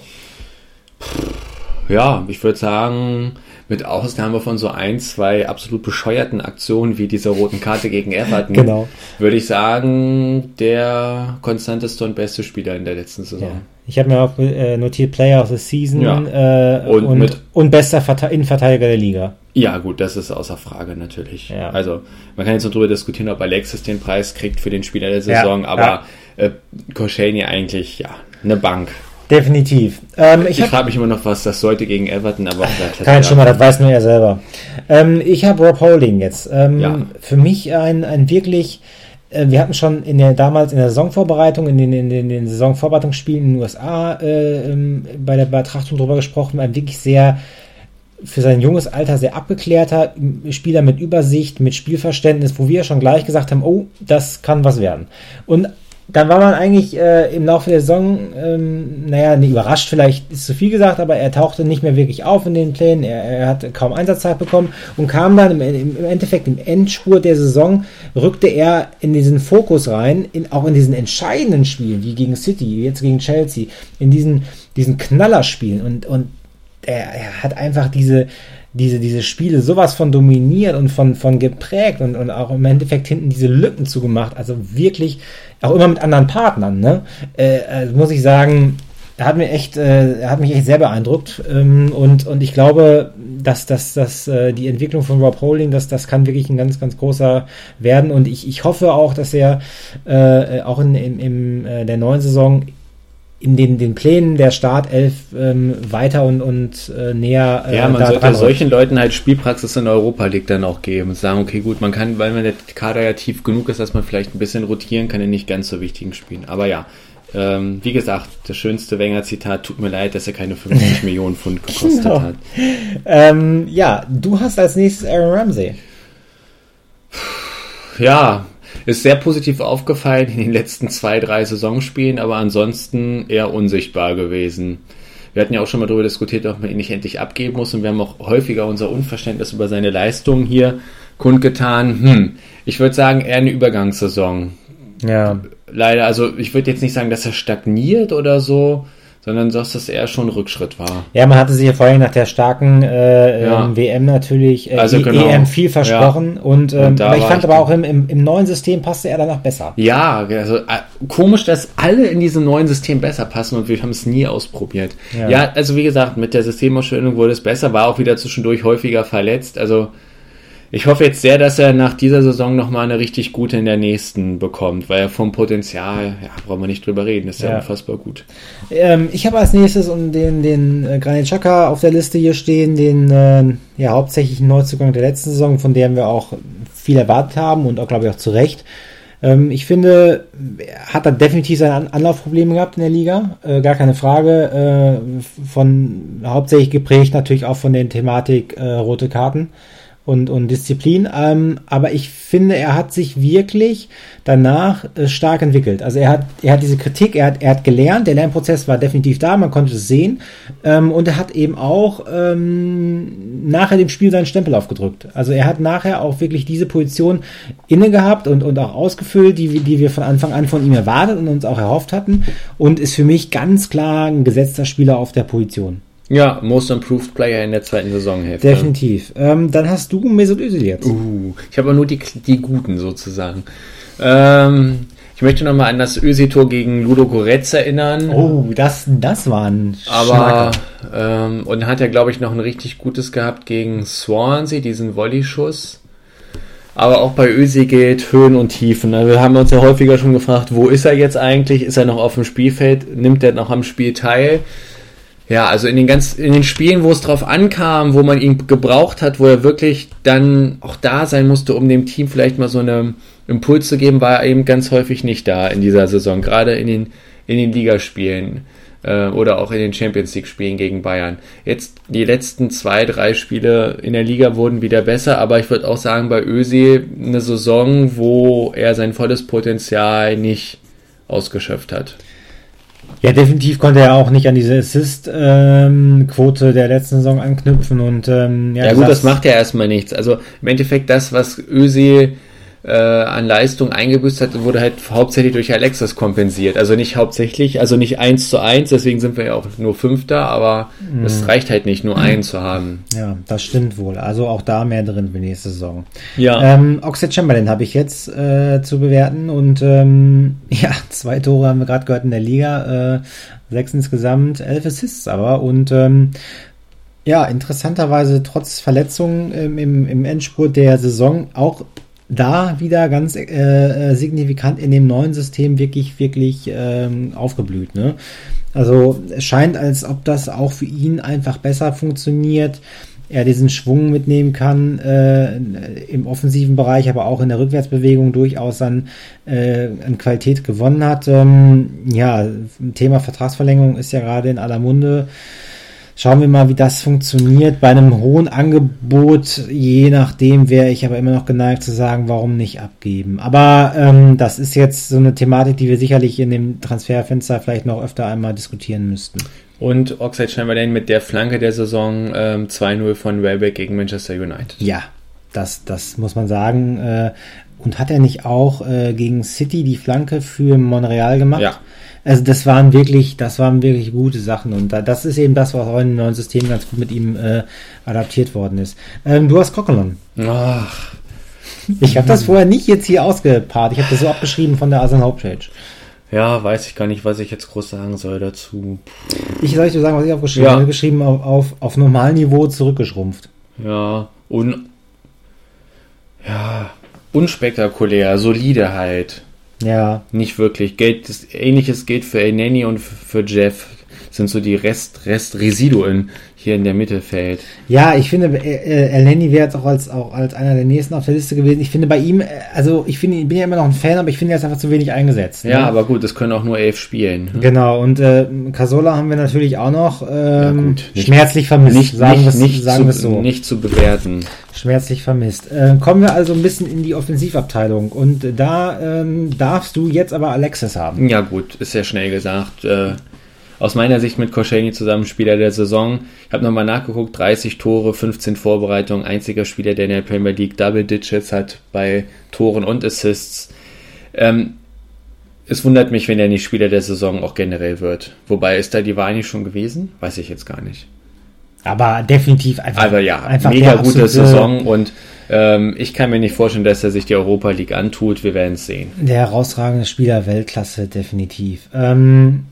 Ja, ich würde sagen, mit Ausnahme von so ein, zwei absolut bescheuerten Aktionen wie dieser roten Karte gegen Everton, genau. würde ich sagen, der konstanteste und beste Spieler in der letzten Saison. Ja. Ich habe mir auch äh, notiert Player of the Season ja. äh, und, und, mit, und bester Verte- Innenverteidiger der Liga. Ja gut, das ist außer Frage natürlich. Ja. Also man kann jetzt noch darüber diskutieren, ob Alexis den Preis kriegt für den Spieler der Saison, ja. aber ja. Äh, Koscielny eigentlich ja eine Bank. Definitiv. Ähm, ich ich frage mich immer noch, was das sollte gegen Everton, aber auch kein Schimmer, das weiß nur er selber. Ähm, ich habe Rob Holding jetzt. Ähm, ja. Für mich ein, ein wirklich, äh, wir hatten schon in der damals in der Saisonvorbereitung, in den, in den, in den Saisonvorbereitungsspielen in den U S A äh, ähm, bei der Betrachtung drüber gesprochen, ein wirklich sehr für sein junges Alter sehr abgeklärter Spieler mit Übersicht, mit Spielverständnis, wo wir schon gleich gesagt haben, oh, das kann was werden. Und dann war man eigentlich äh, im Laufe der Saison, ähm, naja, ne, überrascht, vielleicht ist zu viel gesagt, aber er tauchte nicht mehr wirklich auf in den Plänen, er, er hat kaum Einsatzzeit bekommen und kam dann im, im Endeffekt im Endspurt der Saison, rückte er in diesen Fokus rein, in, auch in diesen entscheidenden Spielen, wie gegen City, jetzt gegen Chelsea, in diesen, diesen Knallerspielen und, und er, er hat einfach diese diese, diese Spiele sowas von dominiert und von, von geprägt und, und auch im Endeffekt hinten diese Lücken zugemacht, also wirklich auch immer mit anderen Partnern, ne? Äh, also muss ich sagen, er hat mir echt, äh, er hat mich echt sehr beeindruckt ähm, und, und ich glaube, dass, dass, dass äh, die Entwicklung von Rob Holding, das, das kann wirklich ein ganz, ganz großer werden und ich, ich hoffe auch, dass er äh, auch in, in, in äh, der neuen Saison in den, den Plänen der Startelf ähm, weiter und, und äh, näher äh, ja, man sollte ja solchen Leuten halt Spielpraxis in der Europa League dann auch geben und sagen, okay, gut, man kann, weil man der Kader ja tief genug ist, dass man vielleicht ein bisschen rotieren kann in nicht ganz so wichtigen Spielen. Aber ja, ähm, wie gesagt, das schönste Wenger-Zitat, tut mir leid, dass er keine fünfzig Millionen Pfund gekostet genau. hat. Ähm, ja, du hast als nächstes Aaron Ramsey. Ja, ist sehr positiv aufgefallen in den letzten zwei, drei Saisonspielen, aber ansonsten eher unsichtbar gewesen. Wir hatten ja auch schon mal darüber diskutiert, ob man ihn nicht endlich abgeben muss und wir haben auch häufiger unser Unverständnis über seine Leistungen hier kundgetan. Hm, ich würde sagen, eher eine Übergangssaison. Ja. Leider, also ich würde jetzt nicht sagen, dass er stagniert oder so, sondern dass das eher schon ein Rückschritt war. Ja, man hatte sich ja vorhin nach der starken äh, Ja. W M natürlich äh, Also E- genau. E M viel versprochen. Ja. Und, ähm, Und da aber ich war fand ich aber dann- auch im, im, im neuen System passte er danach besser. Ja, also äh, komisch, dass alle in diesem neuen System besser passen und wir haben es nie ausprobiert. Ja. Ja, also wie gesagt, mit der Systemausstellung wurde es besser, war auch wieder zwischendurch häufiger verletzt. Also ich hoffe jetzt sehr, dass er nach dieser Saison nochmal eine richtig gute in der nächsten bekommt, weil er vom Potenzial, ja, brauchen wir nicht drüber reden, ist ja, Ja. unfassbar gut. Ähm, ich habe als nächstes und den, den äh, Granit Xhaka auf der Liste hier stehen, den äh, ja hauptsächlichen Neuzugang der letzten Saison, von dem wir auch viel erwartet haben und auch, glaube ich, auch zu Recht. Ähm, ich finde, er hat da definitiv seine An- Anlaufprobleme gehabt in der Liga, äh, gar keine Frage, äh, von hauptsächlich geprägt natürlich auch von der Thematik äh, rote Karten und, und Disziplin, ähm, aber ich finde, er hat sich wirklich danach äh, stark entwickelt. Also er hat, er hat diese Kritik, er hat, er hat gelernt, der Lernprozess war definitiv da, man konnte es sehen, ähm, und er hat eben auch ähm, nachher dem Spiel seinen Stempel aufgedrückt. Also er hat nachher auch wirklich diese Position inne gehabt und, und auch ausgefüllt, die, die wir von Anfang an von ihm erwartet und uns auch erhofft hatten, und ist für mich ganz klar ein gesetzter Spieler auf der Position. Ja, Most Improved Player in der zweiten Saisonhälfte. Definitiv. Ähm, dann hast du Mesut Özil jetzt. Uh, ich habe aber nur die, die Guten sozusagen. Ähm, ich möchte nochmal an das Özil-Tor gegen Ludo Goretz erinnern. Oh, das, das war ein Aber, ähm, und hat er, glaube ich, noch ein richtig gutes gehabt gegen Swansea, diesen Volley-Schuss. Aber auch bei Özil gilt Höhen und Tiefen. Wir haben uns ja häufiger schon gefragt, wo ist er jetzt eigentlich? Ist er noch auf dem Spielfeld? Nimmt er noch am Spiel teil? Ja, also in den ganz, in den Spielen, wo es drauf ankam, wo man ihn gebraucht hat, wo er wirklich dann auch da sein musste, um dem Team vielleicht mal so eine Impuls zu geben, war er eben ganz häufig nicht da in dieser Saison. Gerade in den, in den Ligaspielen äh, oder auch in den Champions League Spielen gegen Bayern. Jetzt die letzten zwei, drei Spiele in der Liga wurden wieder besser, aber ich würde auch sagen, bei Özil eine Saison, wo er sein volles Potenzial nicht ausgeschöpft hat. Ja, definitiv konnte er auch nicht an diese Assist-Quote ähm, der letzten Saison anknüpfen. Und ähm, ja, Ja du gut, sagst- das macht ja erstmal nichts. Also im Endeffekt das, was Özil äh, an Leistung eingebüßt hat, wurde halt hauptsächlich durch Alexis kompensiert. Also nicht hauptsächlich, also nicht eins zu eins, deswegen sind wir ja auch nur Fünfter, aber es reicht halt nicht, nur einen zu haben. Ja, das stimmt wohl. Also auch da mehr drin für nächste Saison. Ja. Ähm, Oxlade-Chamberlain habe ich jetzt äh, zu bewerten und ähm, ja, zwei Tore haben wir gerade gehört in der Liga, äh, sechs insgesamt, elf Assists aber und ähm, ja, interessanterweise trotz Verletzungen ähm, im, im Endspurt der Saison auch da wieder ganz äh, signifikant in dem neuen System wirklich, wirklich ähm, aufgeblüht. Ne? Also es scheint, als ob das auch für ihn einfach besser funktioniert. Er diesen Schwung mitnehmen kann äh, im offensiven Bereich, aber auch in der Rückwärtsbewegung durchaus dann äh, an Qualität gewonnen hat. Ähm, ja, Thema Vertragsverlängerung ist ja gerade in aller Munde. Schauen wir mal, wie das funktioniert. Bei einem hohen Angebot, je nachdem, wäre ich aber immer noch geneigt zu sagen, warum nicht abgeben. Aber ähm, das ist jetzt so eine Thematik, die wir sicherlich in dem Transferfenster vielleicht noch öfter einmal diskutieren müssten. Und Oxlade-Chamberlain mit der Flanke der Saison ähm, zwei null von Welbeck gegen Manchester United. Ja, das, das muss man sagen. Äh, und hat er nicht auch äh, gegen City die Flanke für Monreal gemacht? Ja. Also das waren wirklich, das waren wirklich gute Sachen und da, das ist eben das, was auch in dem neuen System ganz gut mit ihm äh, adaptiert worden ist. Ähm, du hast Coquelin. Ach, Ich habe das vorher nicht jetzt hier ausgepaart. Ich habe das so abgeschrieben von der Arsenal Homepage. ja, weiß ich gar nicht, was ich jetzt groß sagen soll dazu. Ich soll ich dir sagen, was ich aufgeschrieben Ja. habe. Geschrieben auf, auf, auf Normalniveau zurückgeschrumpft. Ja, un ja, unspektakulär, solide halt. Ja, Nicht wirklich. Geld, das Ähnliches gilt für Elneny und für Jeff. Das sind so die Rest, Rest Residuen hier in der Mittelfeld. ja, ich finde, äh, El Neni wäre jetzt auch als, auch als einer der nächsten auf der Liste gewesen. Ich finde bei ihm, äh, also ich finde, ich bin ja immer noch ein Fan, aber ich finde, er ist einfach zu wenig eingesetzt. Ja, ne? aber gut, das können auch nur elf spielen. Ne? Genau, und äh, Casola haben wir natürlich auch noch ähm, gut, nicht- schmerzlich vermisst, Nicht, sagen nicht, wir nicht, sagen wir zu, es so. nicht zu bewerten. Schmerzlich vermisst. Äh, kommen wir also ein bisschen in die Offensivabteilung und äh, da ähm, darfst du jetzt aber Alexis haben. Ja gut, ist ja schnell gesagt. Äh, aus meiner Sicht mit Koscielny zusammen Spieler der Saison. Ich habe nochmal nachgeguckt, dreißig Tore, fünfzehn Vorbereitungen, einziger Spieler, der in der Premier League Double Digits hat bei Toren und Assists. Ähm, es wundert mich, wenn er nicht Spieler der Saison auch generell wird. Wobei, ist da die Wahl nicht schon gewesen? Weiß ich jetzt gar nicht. Aber definitiv einfach. Aber ja, einfach mega gute Saison und ähm, ich kann mir nicht vorstellen, dass er sich die Europa League antut. Wir werden es sehen. Der herausragende Spieler, Weltklasse, definitiv. Ähm,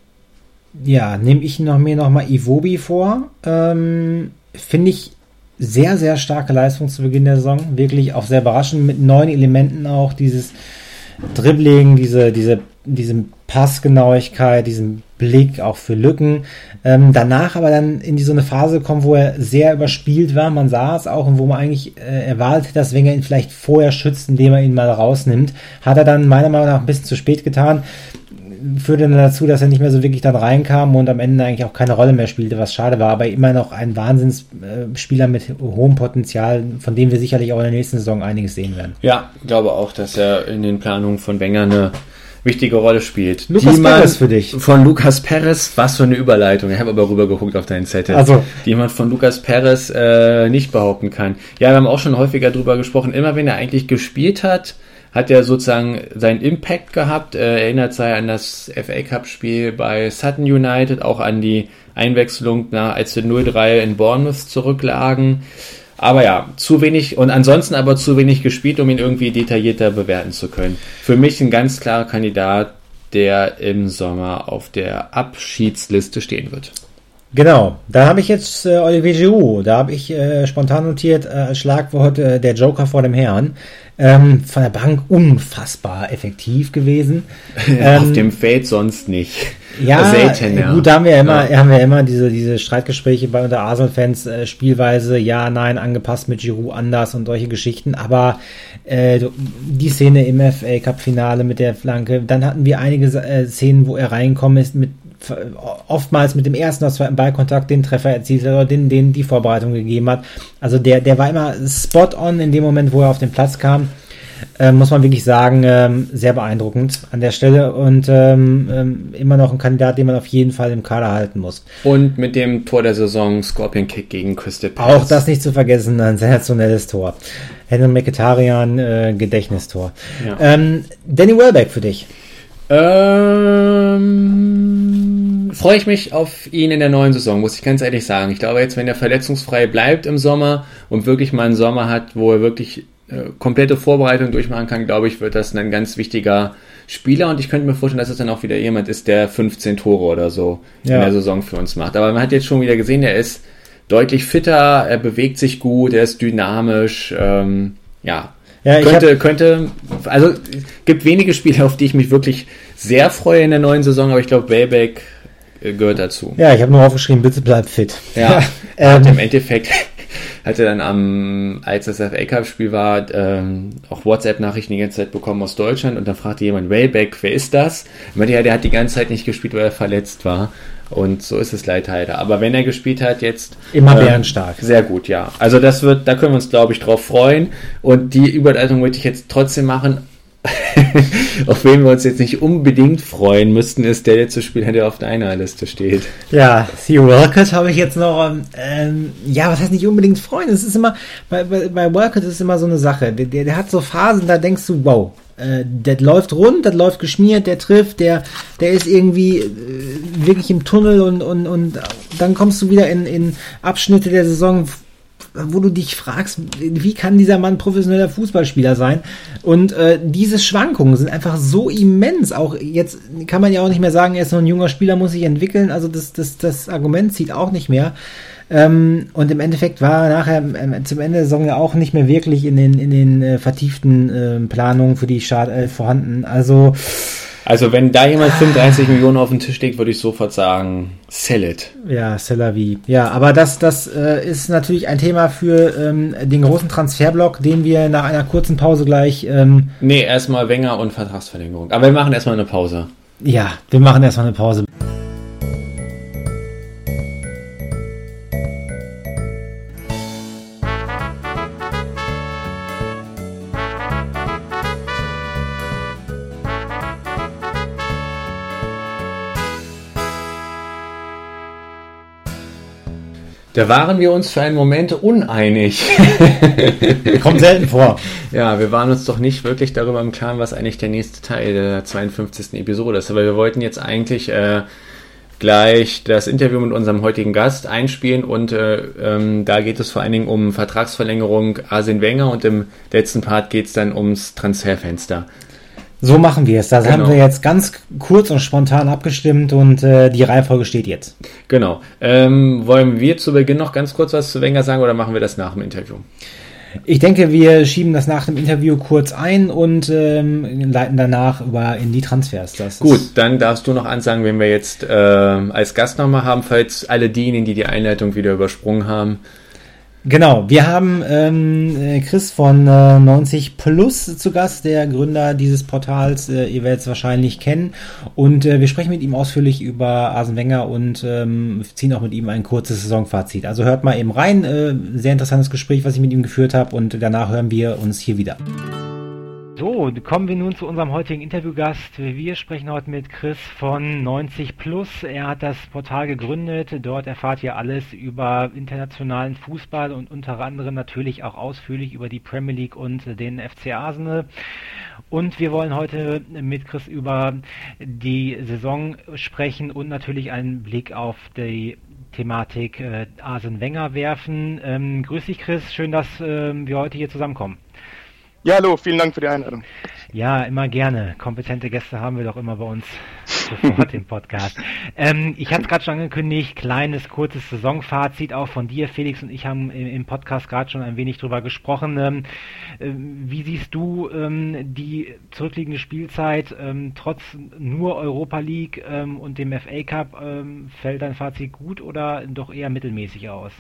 ja, nehme ich noch mir noch mal Iwobi vor. Ähm, finde ich sehr, sehr starke Leistung zu Beginn der Saison. Wirklich auch sehr überraschend mit neuen Elementen auch. Dieses Dribbling, diese, diese, diese Passgenauigkeit, diesen Blick auch für Lücken. Ähm, danach aber dann in die so eine Phase kommen, wo er sehr überspielt war. Man sah es auch und wo man eigentlich äh, erwartet, dass Wenger ihn vielleicht vorher schützt, indem er ihn mal rausnimmt. Hat er dann meiner Meinung nach ein bisschen zu spät getan. Führte dann dazu, dass er nicht mehr so wirklich dann reinkam und am Ende eigentlich auch keine Rolle mehr spielte, was schade war, aber immer noch ein Wahnsinnsspieler mit hohem Potenzial, von dem wir sicherlich auch in der nächsten Saison einiges sehen werden. Ja, ich glaube auch, dass er in den Planungen von Wenger eine wichtige Rolle spielt. Lukas Perez für dich. Von Lukas Perez, was für eine Überleitung. Ich habe aber rüber geguckt auf deinen Zettel. Also. Die man von Lukas Perez äh, nicht behaupten kann. Ja, wir haben auch schon häufiger drüber gesprochen. Immer wenn er eigentlich gespielt hat, hat er sozusagen seinen Impact gehabt. Er erinnert sei an das F A Cup Spiel bei Sutton United, auch an die Einwechslung, na, als wir null drei in Bournemouth zurücklagen. Aber ja, zu wenig und ansonsten aber zu wenig gespielt, um ihn irgendwie detaillierter bewerten zu können. Für mich ein ganz klarer Kandidat, der im Sommer auf der Abschiedsliste stehen wird. Genau, da habe ich jetzt äh, Olivier Giroud, da habe ich äh, spontan notiert, äh, als Schlagwort äh, der Joker vor dem Herrn. Ähm, von der Bank unfassbar effektiv gewesen. ähm, auf ähm, dem Feld sonst nicht. Ja, selten, ja. Gut, da haben wir ja immer, ja. haben wir ja immer diese, diese Streitgespräche bei unter Arsenal-Fans, äh, Spielweise, ja, nein, angepasst mit Giroud anders und solche Geschichten, aber äh, die Szene im F A Cup-Finale mit der Flanke, dann hatten wir einige äh, Szenen, wo er reinkommen ist, mit oftmals mit dem ersten oder zweiten Ballkontakt den Treffer erzielt hat oder den, den die Vorbereitung gegeben hat. Also der, der war immer spot on in dem Moment, wo er auf den Platz kam. Ähm, muss man wirklich sagen, ähm, sehr beeindruckend an der Stelle und ähm, ähm, immer noch ein Kandidat, den man auf jeden Fall im Kader halten muss. Und mit dem Tor der Saison Scorpion Kick gegen Crystal Palace. Auch das nicht zu vergessen, ein sensationelles Tor. Henry Mkhitaryan, äh, Gedächtnistor. Ja. Ähm, Danny Welbeck für dich. Ähm, freue ich mich auf ihn in der neuen Saison, muss ich ganz ehrlich sagen. Ich glaube jetzt, wenn er verletzungsfrei bleibt im Sommer und wirklich mal einen Sommer hat, wo er wirklich äh, komplette Vorbereitung durchmachen kann, glaube ich, wird das ein ganz wichtiger Spieler und ich könnte mir vorstellen, dass es dann auch wieder jemand ist, der fünfzehn Tore oder so ja. in der Saison für uns macht. Aber man hat jetzt schon wieder gesehen, er ist deutlich fitter, er bewegt sich gut, er ist dynamisch, ähm, ja. Ja, ich könnte, könnte, also gibt wenige Spiele, auf die ich mich wirklich sehr freue in der neuen Saison, aber ich glaube, Welbeck gehört dazu. Ja, ich habe nur aufgeschrieben, bitte bleib fit. Ja, ähm. im Endeffekt hatte dann am, als das F A Cup Spiel war, ähm, auch WhatsApp-Nachrichten die ganze Zeit bekommen aus Deutschland und dann fragte jemand, Welbeck, wer ist das? Ich meinte, ja, der hat die ganze Zeit nicht gespielt, weil er verletzt war. Und so ist es leider. Aber wenn er gespielt hat, jetzt immer ähm, bärenstark. Sehr gut, ja. Also das wird, da können wir uns, glaube ich, drauf freuen. Und die Überleitung würde ich jetzt trotzdem machen. Auf wen wir uns jetzt nicht unbedingt freuen müssten, ist der letzte Spieler, der auf deiner Liste steht. Ja, Theo Walcott habe ich jetzt noch. Ähm, ja, was heißt nicht unbedingt freuen? Es ist immer bei, bei, bei Walcott ist immer so eine Sache. Der, der, der hat so Phasen, da denkst du, wow. Der läuft rund, der läuft geschmiert, der trifft, der, der ist irgendwie äh, wirklich im Tunnel und, und, und dann kommst du wieder in, in Abschnitte der Saison, wo du dich fragst, wie kann dieser Mann professioneller Fußballspieler sein? Und äh, diese Schwankungen sind einfach so immens. Auch jetzt kann man ja auch nicht mehr sagen, er ist noch ein junger Spieler, muss sich entwickeln. Also das, das, das Argument zieht auch nicht mehr. Ähm, und im Endeffekt war er nachher ähm, zum Ende der Saison ja auch nicht mehr wirklich in den, in den äh, vertieften äh, Planungen für die Start äh, vorhanden. Also Also wenn da jemand fünfunddreißig Millionen auf den Tisch legt, würde ich sofort sagen, sell it. Ja, Sellavi. Ja, aber das, das äh, ist natürlich ein Thema für ähm, den großen Transferblock, den wir nach einer kurzen Pause gleich... Ähm, nee, erstmal Wenger und Vertragsverlängerung. Aber wir machen erstmal eine Pause. Ja, wir machen erstmal eine Pause. Da waren wir uns für einen Moment uneinig. Kommt selten vor. Ja, wir waren uns doch nicht wirklich darüber im Klaren, was eigentlich der nächste Teil der zweiundfünfzigsten Episode ist. Aber wir wollten jetzt eigentlich äh, gleich das Interview mit unserem heutigen Gast einspielen und äh, ähm, da geht es vor allen Dingen um Vertragsverlängerung Arsene Wenger und im letzten Part geht es dann ums Transferfenster. So machen wir es. Das genau. haben wir jetzt ganz kurz und spontan abgestimmt und äh, die Reihenfolge steht jetzt. Genau. Ähm, wollen wir zu Beginn noch ganz kurz was zu Wenger sagen oder machen wir das nach dem Interview? Ich denke, wir schieben das nach dem Interview kurz ein und ähm, leiten danach über in die Transfers. Das Gut, dann darfst du noch ansagen, wen wir jetzt äh, als Gast nochmal haben, falls alle diejenigen, die die Einleitung wieder übersprungen haben. Genau, wir haben ähm, Chris von äh, neunzig Plus zu Gast, der Gründer dieses Portals, äh, ihr werdet es wahrscheinlich kennen und äh, wir sprechen mit ihm ausführlich über Arsene Wenger und ähm, ziehen auch mit ihm ein kurzes Saisonfazit. Also hört mal eben rein, äh, sehr interessantes Gespräch, was ich mit ihm geführt habe und danach hören wir uns hier wieder. So, kommen wir nun zu unserem heutigen Interviewgast. Wir sprechen heute mit Chris von neunzig Plus. Er hat das Portal gegründet. Dort erfahrt ihr alles über internationalen Fußball und unter anderem natürlich auch ausführlich über die Premier League und den F C Arsenal. Und wir wollen heute mit Chris über die Saison sprechen und natürlich einen Blick auf die Thematik äh, Arsene Wenger werfen. Ähm, grüß dich, Chris. Schön, dass äh, wir heute hier zusammenkommen. Ja, hallo, vielen Dank für die Einladung. Ja, immer gerne. Kompetente Gäste haben wir doch immer bei uns sofort im Podcast. Ähm, ich hatte es gerade schon angekündigt, kleines, kurzes Saisonfazit auch von dir. Felix und ich haben im, im Podcast gerade schon ein wenig drüber gesprochen. Ähm, äh, wie siehst du ähm, die zurückliegende Spielzeit? Ähm, trotz nur Europa League ähm, und dem F A Cup, ähm, fällt dein Fazit gut oder doch eher mittelmäßig aus?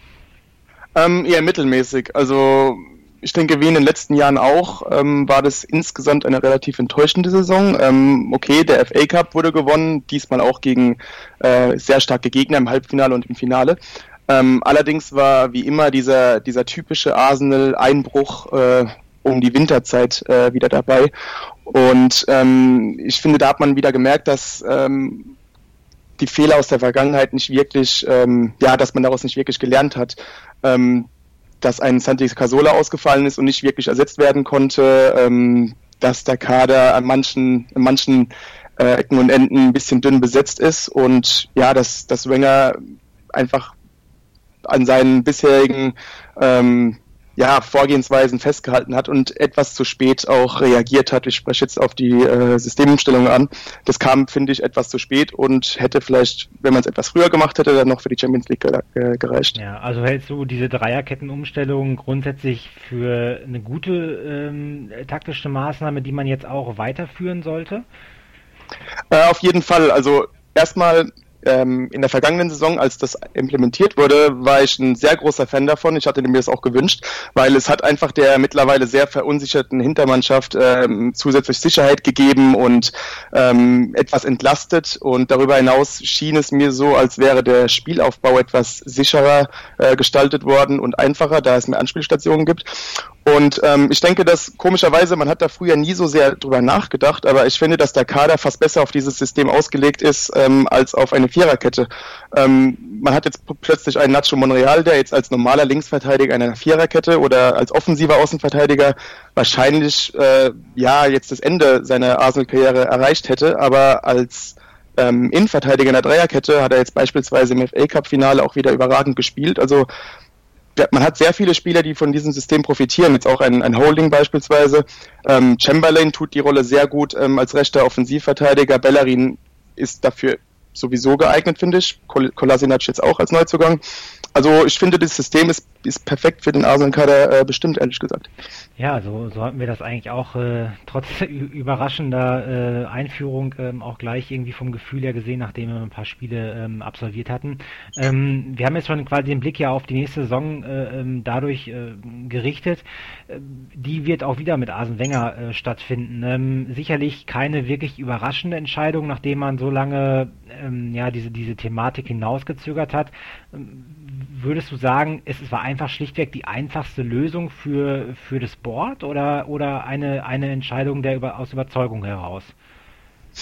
Ähm, eher mittelmäßig. Also ich denke, wie in den letzten Jahren auch, ähm, war das insgesamt eine relativ enttäuschende Saison. Ähm, okay, der F A Cup wurde gewonnen, diesmal auch gegen äh, sehr starke Gegner im Halbfinale und im Finale. Ähm, allerdings war wie immer dieser, dieser typische Arsenal-Einbruch äh, um die Winterzeit äh, wieder dabei. Und ähm, ich finde, da hat man wieder gemerkt, dass ähm, die Fehler aus der Vergangenheit nicht wirklich, ähm, ja, dass man daraus nicht wirklich gelernt hat. Ähm, dass ein Santi Cazorla ausgefallen ist und nicht wirklich ersetzt werden konnte, ähm, dass der Kader an manchen, an manchen äh, Ecken und Enden ein bisschen dünn besetzt ist und ja, dass, dass Wenger einfach an seinen bisherigen ähm, ja, Vorgehensweisen festgehalten hat und etwas zu spät auch reagiert hat. Ich spreche jetzt auf die äh, Systemumstellung an. Das kam, finde ich, etwas zu spät und hätte vielleicht, wenn man es etwas früher gemacht hätte, dann noch für die Champions League ge- gereicht. Ja, also hältst du diese Dreierkettenumstellung grundsätzlich für eine gute ähm, taktische Maßnahme, die man jetzt auch weiterführen sollte? Äh, auf jeden Fall. Also erstmal Ähm, in der vergangenen Saison, als das implementiert wurde, war ich ein sehr großer Fan davon. Ich hatte mir das auch gewünscht, weil es hat einfach der mittlerweile sehr verunsicherten Hintermannschaft ähm, zusätzlich Sicherheit gegeben und ähm, etwas entlastet. Und darüber hinaus schien es mir so, als wäre der Spielaufbau etwas sicherer äh, gestaltet worden und einfacher, da es mehr Anspielstationen gibt. Und ähm, ich denke, dass komischerweise, man hat da früher nie so sehr drüber nachgedacht, aber ich finde, dass der Kader fast besser auf dieses System ausgelegt ist, ähm, als auf eine Viererkette. Ähm, man hat jetzt p- plötzlich einen Nacho Monreal, der jetzt als normaler Linksverteidiger in einer Viererkette oder als offensiver Außenverteidiger wahrscheinlich äh, ja jetzt das Ende seiner Arsenal-Karriere erreicht hätte, aber als ähm, Innenverteidiger in der Dreierkette hat er jetzt beispielsweise im F A Cup-Finale auch wieder überragend gespielt. Also man hat sehr viele Spieler, die von diesem System profitieren. Jetzt auch ein, ein Holding beispielsweise. Ähm, Chamberlain tut die Rolle sehr gut ähm, als rechter Offensivverteidiger. Bellerin ist dafür sowieso geeignet, finde ich. Kol- Kolasinac jetzt auch als Neuzugang. Also ich finde, das System ist, ist perfekt für den Arsenal-Kader äh, bestimmt, ehrlich gesagt. Ja, so, so hatten wir das eigentlich auch äh, trotz überraschender äh, Einführung ähm, auch gleich irgendwie vom Gefühl her gesehen, nachdem wir ein paar Spiele ähm, absolviert hatten. Ähm, wir haben jetzt schon quasi den Blick ja auf die nächste Saison äh, ähm, dadurch äh, gerichtet. Äh, die wird auch wieder mit Arsene Wenger äh, stattfinden. Ähm, sicherlich keine wirklich überraschende Entscheidung, nachdem man so lange ähm, ja diese diese Thematik hinausgezögert hat. Ähm, Würdest du sagen, es war einfach schlichtweg die einfachste Lösung für, für das Board oder, oder eine, eine Entscheidung der über, aus Überzeugung heraus?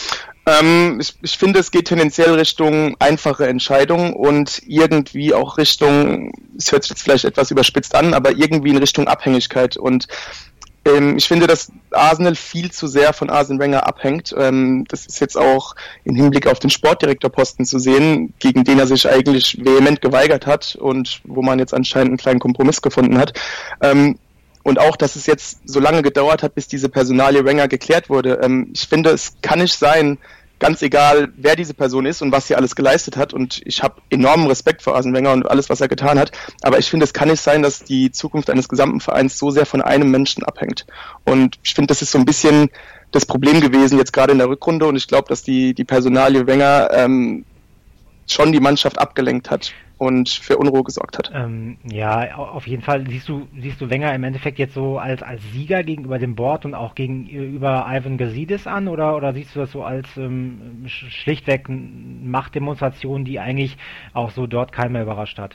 Ähm, ich, ich finde, es geht tendenziell Richtung einfache Entscheidung und irgendwie auch Richtung, es hört sich jetzt vielleicht etwas überspitzt an, aber irgendwie in Richtung Abhängigkeit. Und ähm, ich finde, dass Arsenal viel zu sehr von Arsene Wenger abhängt. Ähm, das ist jetzt auch im Hinblick auf den Sportdirektorposten zu sehen, gegen den er sich eigentlich vehement geweigert hat und wo man jetzt anscheinend einen kleinen Kompromiss gefunden hat. Ähm, Und auch, dass es jetzt so lange gedauert hat, bis diese Personalie Wenger geklärt wurde. Ähm, ich finde, es kann nicht sein, ganz egal, wer diese Person ist und was sie alles geleistet hat. Und ich habe enormen Respekt vor Arsene Wenger und alles, was er getan hat. Aber ich finde, es kann nicht sein, dass die Zukunft eines gesamten Vereins so sehr von einem Menschen abhängt. Und ich finde, das ist so ein bisschen das Problem gewesen, jetzt gerade in der Rückrunde. Und ich glaube, dass die, die Personalie Wenger ähm, schon die Mannschaft abgelenkt hat und für Unruhe gesorgt hat. Ähm, ja, auf jeden Fall. Siehst du, siehst du Wenger im Endeffekt jetzt so als, als Sieger gegenüber dem Board und auch gegenüber Ivan Gazidis an, oder, oder siehst du das so als ähm, schlichtweg Machtdemonstration, die eigentlich auch so dort keinen mehr überrascht hat?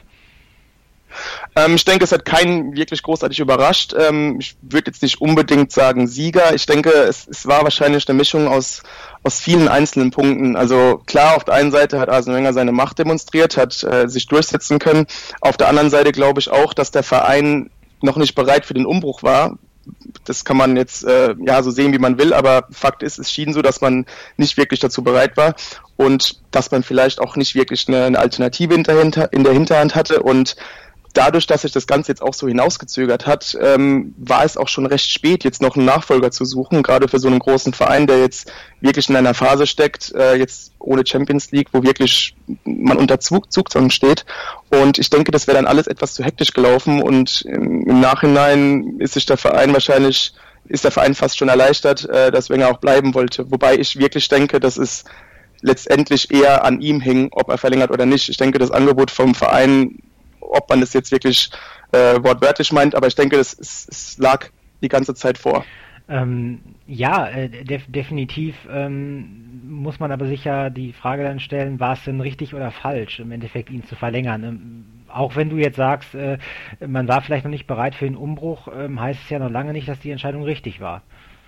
Ähm, ich denke, es hat keinen wirklich großartig überrascht. Ähm, ich würde jetzt nicht unbedingt sagen Sieger. Ich denke, es, es war wahrscheinlich eine Mischung aus, aus vielen einzelnen Punkten. Also klar, auf der einen Seite hat Arsene Wenger seine Macht demonstriert, hat äh, sich durchsetzen können. Auf der anderen Seite glaube ich auch, dass der Verein noch nicht bereit für den Umbruch war. Das kann man jetzt äh, ja so sehen, wie man will, aber Fakt ist, es schien so, dass man nicht wirklich dazu bereit war und dass man vielleicht auch nicht wirklich eine, eine Alternative in der, Hinter, in der Hinterhand hatte. Und dadurch, dass sich das Ganze jetzt auch so hinausgezögert hat, ähm, war es auch schon recht spät, jetzt noch einen Nachfolger zu suchen, gerade für so einen großen Verein, der jetzt wirklich in einer Phase steckt, äh, jetzt ohne Champions League, wo wirklich man unter Zug, Zugzwang steht. Und ich denke, das wäre dann alles etwas zu hektisch gelaufen und im, im Nachhinein ist sich der Verein wahrscheinlich, ist der Verein fast schon erleichtert, äh, dass Wenger auch bleiben wollte. Wobei ich wirklich denke, dass es letztendlich eher an ihm hing, ob er verlängert oder nicht. Ich denke, das Angebot vom Verein, ob man das jetzt wirklich äh, wortwörtlich meint, aber ich denke, es, es, es lag die ganze Zeit vor. Ähm, ja, äh, def definitiv ähm, muss man aber sicher die Frage dann stellen, war es denn richtig oder falsch, im Endeffekt ihn zu verlängern? Ähm, auch wenn du jetzt sagst, äh, man war vielleicht noch nicht bereit für den Umbruch, ähm, heißt es ja noch lange nicht, dass die Entscheidung richtig war.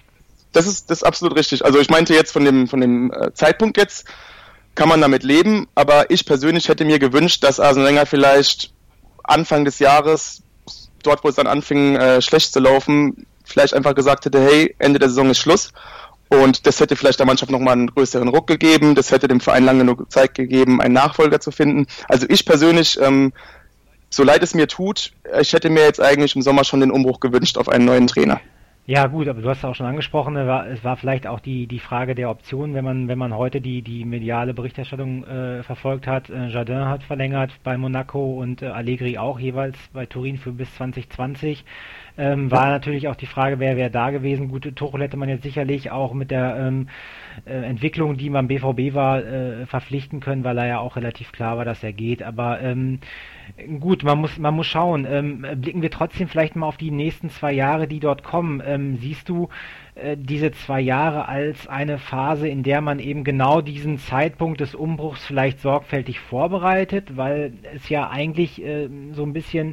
Das ist, das ist absolut richtig. Also ich meinte jetzt von dem, von dem äh, Zeitpunkt jetzt, kann man damit leben, aber ich persönlich hätte mir gewünscht, dass Arsene Wenger vielleicht Anfang des Jahres, dort wo es dann anfing äh, schlecht zu laufen, vielleicht einfach gesagt hätte, hey, Ende der Saison ist Schluss. Und das hätte vielleicht der Mannschaft nochmal einen größeren Ruck gegeben, das hätte dem Verein lange genug Zeit gegeben, einen Nachfolger zu finden. Also ich persönlich, ähm, so leid es mir tut, ich hätte mir jetzt eigentlich im Sommer schon den Umbruch gewünscht auf einen neuen Trainer. Ja gut, aber du hast es auch schon angesprochen, es war, es war vielleicht auch die, die Frage der Optionen, wenn man, wenn man heute die, die mediale Berichterstattung äh, verfolgt hat. Äh, Jardin hat verlängert bei Monaco und äh, Allegri auch jeweils bei Turin für bis zwanzig zwanzig. Ähm, war natürlich auch die Frage, wer wäre da gewesen. Gut, Tuchel hätte man jetzt sicherlich auch mit der ähm, äh, Entwicklung, die beim B V B war, äh, verpflichten können, weil er ja auch relativ klar war, dass er geht. Aber ähm, gut, man muss man muss schauen. Ähm, blicken wir trotzdem vielleicht mal auf die nächsten zwei Jahre, die dort kommen. Ähm, siehst du äh, diese zwei Jahre als eine Phase, in der man eben genau diesen Zeitpunkt des Umbruchs vielleicht sorgfältig vorbereitet, weil es ja eigentlich äh, so ein bisschen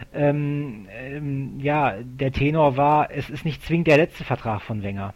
ähm, ähm, ja der Tenor war, es ist nicht zwingend der letzte Vertrag von Wenger.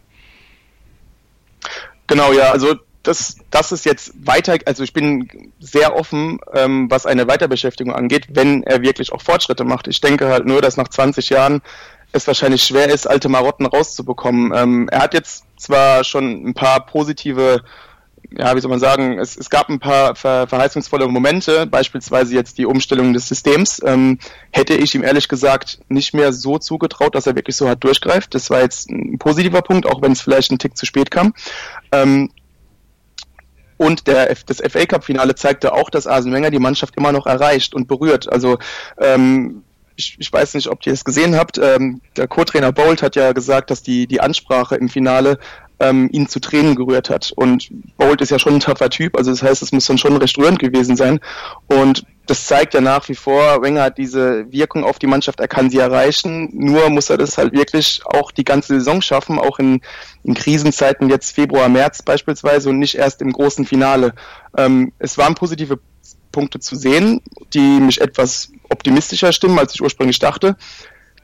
Genau, ja, also das, das ist jetzt weiter, also ich bin sehr offen, ähm, was eine Weiterbeschäftigung angeht, wenn er wirklich auch Fortschritte macht. Ich denke halt nur, dass nach zwanzig Jahren es wahrscheinlich schwer ist, alte Marotten rauszubekommen. Ähm, er hat jetzt zwar schon ein paar positive, ja, wie soll man sagen, es, es gab ein paar ver, verheißungsvolle Momente, beispielsweise jetzt die Umstellung des Systems, ähm, hätte ich ihm ehrlich gesagt nicht mehr so zugetraut, dass er wirklich so hart durchgreift. Das war jetzt ein positiver Punkt, auch wenn es vielleicht ein Tick zu spät kam. Ähm, Und der, das F A Cup Finale zeigte auch, dass Arsene Wenger die Mannschaft immer noch erreicht und berührt. Also ähm, ich, ich weiß nicht, ob ihr es gesehen habt. Ähm, der Co-Trainer Bolt hat ja gesagt, dass die, die Ansprache im Finale ähm, ihn zu Tränen gerührt hat. Und Bolt ist ja schon ein taffer Typ, also das heißt, es muss dann schon recht rührend gewesen sein. Und das zeigt ja nach wie vor, Wenger hat diese Wirkung auf die Mannschaft, er kann sie erreichen, nur muss er das halt wirklich auch die ganze Saison schaffen, auch in, in Krisenzeiten, jetzt Februar, März beispielsweise und nicht erst im großen Finale. Ähm, es waren positive Punkte zu sehen, die mich etwas optimistischer stimmen, als ich ursprünglich dachte.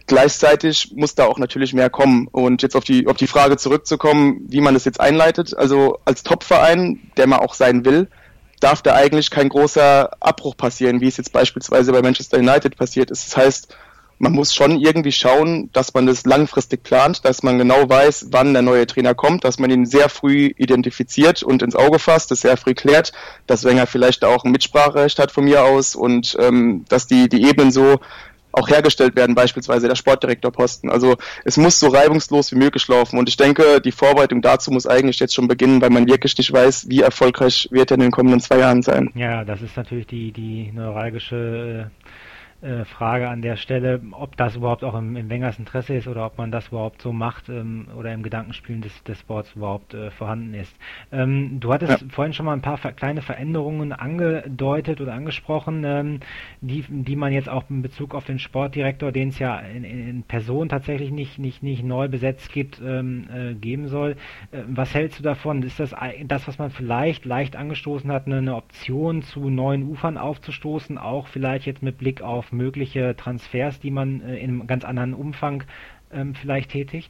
gleichzeitig muss da auch natürlich mehr kommen. Und jetzt auf die, auf die Frage zurückzukommen, wie man das jetzt einleitet. Also als Top-Verein, der man auch sein will, darf da eigentlich kein großer Abbruch passieren, wie es jetzt beispielsweise bei Manchester United passiert ist. Das heißt, man muss schon irgendwie schauen, dass man das langfristig plant, dass man genau weiß, wann der neue Trainer kommt, dass man ihn sehr früh identifiziert und ins Auge fasst, das sehr früh klärt, dass Wenger vielleicht auch ein Mitspracherecht hat von mir aus und ähm, dass die, die Ebenen so auch hergestellt werden, beispielsweise der Sportdirektorposten. Also es muss so reibungslos wie möglich laufen und ich denke, die Vorbereitung dazu muss eigentlich jetzt schon beginnen, weil man wirklich nicht weiß, wie erfolgreich wird er in den kommenden zwei Jahren sein. Ja, das ist natürlich die, die neuralgische äh Frage an der Stelle, ob das überhaupt auch im, im Wengers Interesse ist oder ob man das überhaupt so macht ähm, oder im Gedankenspielen des, des Sports überhaupt äh, vorhanden ist. Ähm, du hattest ja. vorhin schon mal ein paar ver- kleine Veränderungen angedeutet oder angesprochen, ähm, die, die man jetzt auch in Bezug auf den Sportdirektor, den es ja in, in Person tatsächlich nicht, nicht, nicht neu besetzt gibt, ähm, äh, geben soll. Äh, was hältst du davon? Ist das das, was man vielleicht leicht angestoßen hat, eine, eine Option zu neuen Ufern aufzustoßen, auch vielleicht jetzt mit Blick auf mögliche Transfers, die man äh, in einem ganz anderen Umfang ähm, vielleicht tätigt?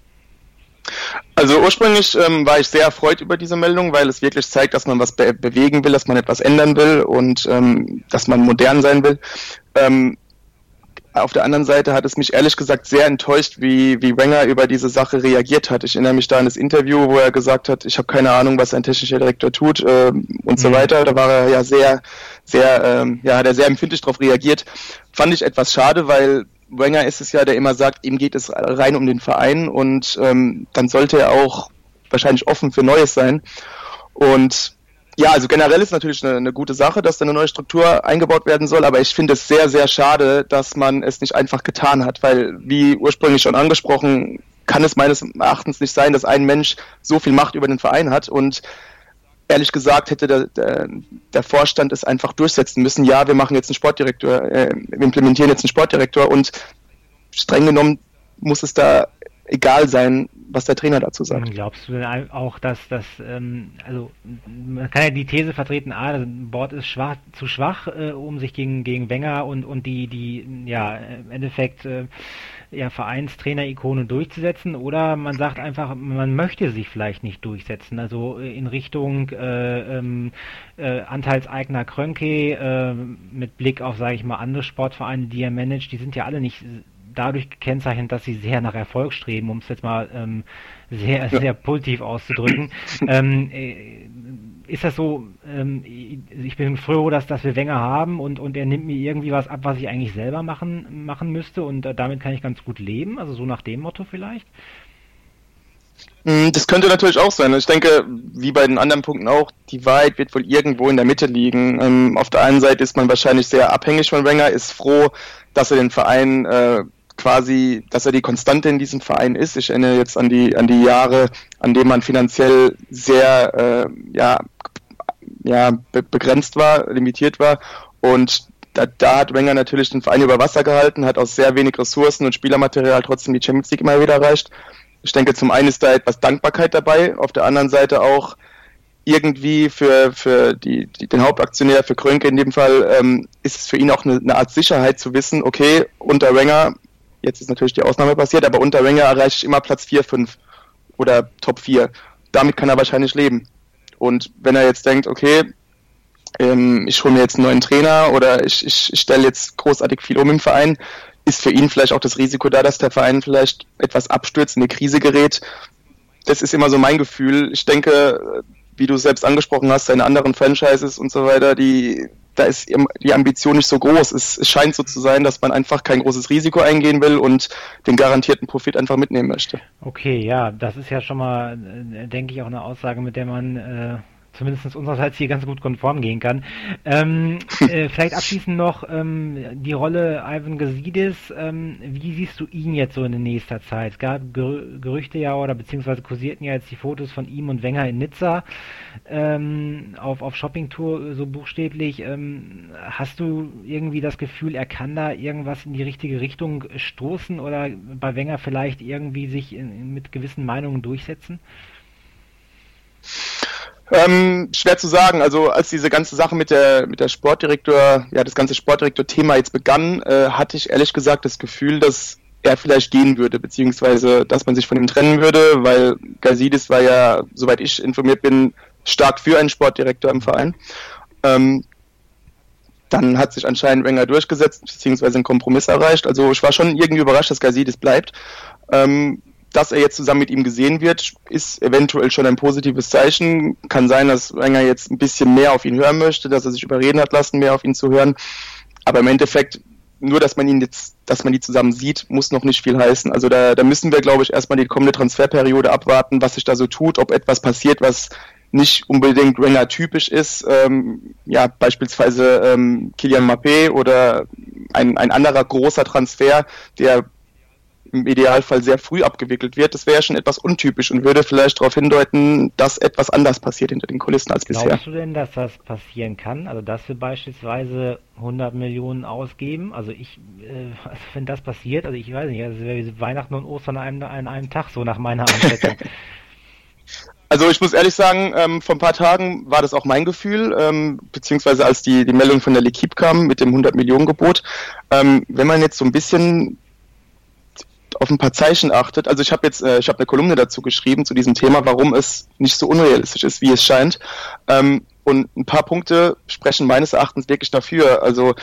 Also ursprünglich ähm, war ich sehr erfreut über diese Meldung, weil es wirklich zeigt, dass man was be- bewegen will, dass man etwas ändern will und ähm, dass man modern sein will. Ähm, auf der anderen Seite hat es mich ehrlich gesagt sehr enttäuscht, wie, wie Wenger über diese Sache reagiert hat. Ich erinnere mich da an das Interview, wo er gesagt hat, ich habe keine Ahnung, was ein technischer Direktor tut äh, und mhm. so weiter. Da war er ja sehr, sehr, ähm, ja, hat er sehr empfindlich darauf reagiert. Fand ich etwas schade, weil Wenger ist es ja, der immer sagt, ihm geht es rein um den Verein und ähm, dann sollte er auch wahrscheinlich offen für Neues sein. Und ja, also generell ist natürlich eine, eine gute Sache, dass da eine neue Struktur eingebaut werden soll, aber ich finde es sehr, sehr schade, dass man es nicht einfach getan hat, weil, wie ursprünglich schon angesprochen, kann es meines Erachtens nicht sein, dass ein Mensch so viel Macht über den Verein hat und ehrlich gesagt hätte der, der, der Vorstand es einfach durchsetzen müssen, ja, wir machen jetzt einen Sportdirektor, äh, wir implementieren jetzt einen Sportdirektor und streng genommen muss es da egal sein, was der Trainer dazu sagt. Glaubst du denn auch, dass das, ähm, also man kann ja die These vertreten, ah, das Board ist schwach, zu schwach, äh, um sich gegen gegen Wenger und und die die ja im Endeffekt äh, ja Vereinstrainer-Ikone durchzusetzen, oder man sagt einfach, man möchte sich vielleicht nicht durchsetzen, also in Richtung äh, ähm, äh, Anteilseigner Kroenke äh, mit Blick auf, sage ich mal, andere Sportvereine, die er managt, die sind ja alle nicht dadurch gekennzeichnet, dass sie sehr nach Erfolg streben, um es jetzt mal ähm, sehr, ja. sehr positiv auszudrücken. ähm, äh, ist das so, ähm, ich bin froh, dass, dass wir Wenger haben und, und er nimmt mir irgendwie was ab, was ich eigentlich selber machen, machen müsste und äh, damit kann ich ganz gut leben, also so nach dem Motto vielleicht? Das könnte natürlich auch sein. Ich denke, wie bei den anderen Punkten auch, die Wahrheit wird wohl irgendwo in der Mitte liegen. Ähm, auf der einen Seite ist man wahrscheinlich sehr abhängig von Wenger, ist froh, dass er den Verein äh, quasi, dass er die Konstante in diesem Verein ist. Ich erinnere jetzt an die an die Jahre, an denen man finanziell sehr äh, ja ja be- begrenzt war, limitiert war und da, da hat Wenger natürlich den Verein über Wasser gehalten, hat aus sehr wenig Ressourcen und Spielermaterial trotzdem die Champions League immer wieder erreicht. Ich denke, zum einen ist da etwas Dankbarkeit dabei, auf der anderen Seite auch irgendwie für für die, die den Hauptaktionär, für Kroenke in dem Fall, ähm, ist es für ihn auch eine, eine Art Sicherheit zu wissen, okay, unter Wenger, jetzt ist natürlich die Ausnahme passiert, aber unter Wenger erreiche ich immer Platz vier, fünf oder Top vier. Damit kann er wahrscheinlich leben. Und wenn er jetzt denkt, okay, ähm, ich hole mir jetzt einen neuen Trainer oder ich, ich, ich stelle jetzt großartig viel um im Verein, ist für ihn vielleicht auch das Risiko da, dass der Verein vielleicht etwas abstürzt, in eine Krise gerät. Das ist immer so mein Gefühl. Ich denke, wie du selbst angesprochen hast, seine anderen Franchises und so weiter, die, da ist die Ambition nicht so groß. Es, es scheint so zu sein, dass man einfach kein großes Risiko eingehen will und den garantierten Profit einfach mitnehmen möchte. Okay, ja, das ist ja schon mal, äh, denke ich, auch eine Aussage, mit der man äh, zumindest unsererseits hier ganz gut konform gehen kann. Ähm, äh, vielleicht abschließend noch ähm, die Rolle Ivan Gazidis. Ähm, wie siehst du ihn jetzt so in nächster Zeit? Es gab Ger- Gerüchte ja, oder beziehungsweise kursierten ja jetzt die Fotos von ihm und Wenger in Nizza ähm, auf, auf Shoppingtour, so buchstäblich. Ähm, hast du irgendwie das Gefühl, er kann da irgendwas in die richtige Richtung stoßen oder bei Wenger vielleicht irgendwie sich in, mit gewissen Meinungen durchsetzen? Ähm, schwer zu sagen. Also als diese ganze Sache mit der mit der Sportdirektor, ja das ganze Sportdirektor-Thema jetzt begann, äh, hatte ich ehrlich gesagt das Gefühl, dass er vielleicht gehen würde, beziehungsweise dass man sich von ihm trennen würde, weil Gazidis war ja, soweit ich informiert bin, stark für einen Sportdirektor im Verein. Ähm, dann hat sich anscheinend Wenger durchgesetzt, beziehungsweise einen Kompromiss erreicht. Also ich war schon irgendwie überrascht, dass Gazidis bleibt. Ähm, dass er jetzt zusammen mit ihm gesehen wird, ist eventuell schon ein positives Zeichen. Kann sein, dass Wenger jetzt ein bisschen mehr auf ihn hören möchte, dass er sich überreden hat lassen, mehr auf ihn zu hören. Aber im Endeffekt, nur dass man ihn jetzt, dass man die zusammen sieht, muss noch nicht viel heißen. Also da, da müssen wir, glaube ich, erstmal die kommende Transferperiode abwarten, was sich da so tut, ob etwas passiert, was nicht unbedingt Wenger typisch ist. Ähm, ja, beispielsweise ähm, Kylian Mbappé oder ein, ein anderer großer Transfer, der im Idealfall sehr früh abgewickelt wird. Das wäre ja schon etwas untypisch und würde vielleicht darauf hindeuten, dass etwas anders passiert hinter den Kulissen als bisher. Glaubst du denn, dass das passieren kann? Also dass wir beispielsweise hundert Millionen ausgeben? Also ich, äh, also wenn das passiert, also ich weiß nicht, das wäre wie Weihnachten und Ostern an einem, an einem Tag, so nach meiner Einschätzung. Also ich muss ehrlich sagen, ähm, vor ein paar Tagen war das auch mein Gefühl, ähm, beziehungsweise als die, die Meldung von der L'Équipe kam mit dem hundert Millionen Gebot. Ähm, wenn man jetzt so ein bisschen auf ein paar Zeichen achtet. Also ich habe jetzt, äh, ich habe eine Kolumne dazu geschrieben zu diesem Thema, warum es nicht so unrealistisch ist, wie es scheint. Ähm, und ein paar Punkte sprechen meines Erachtens wirklich dafür. Also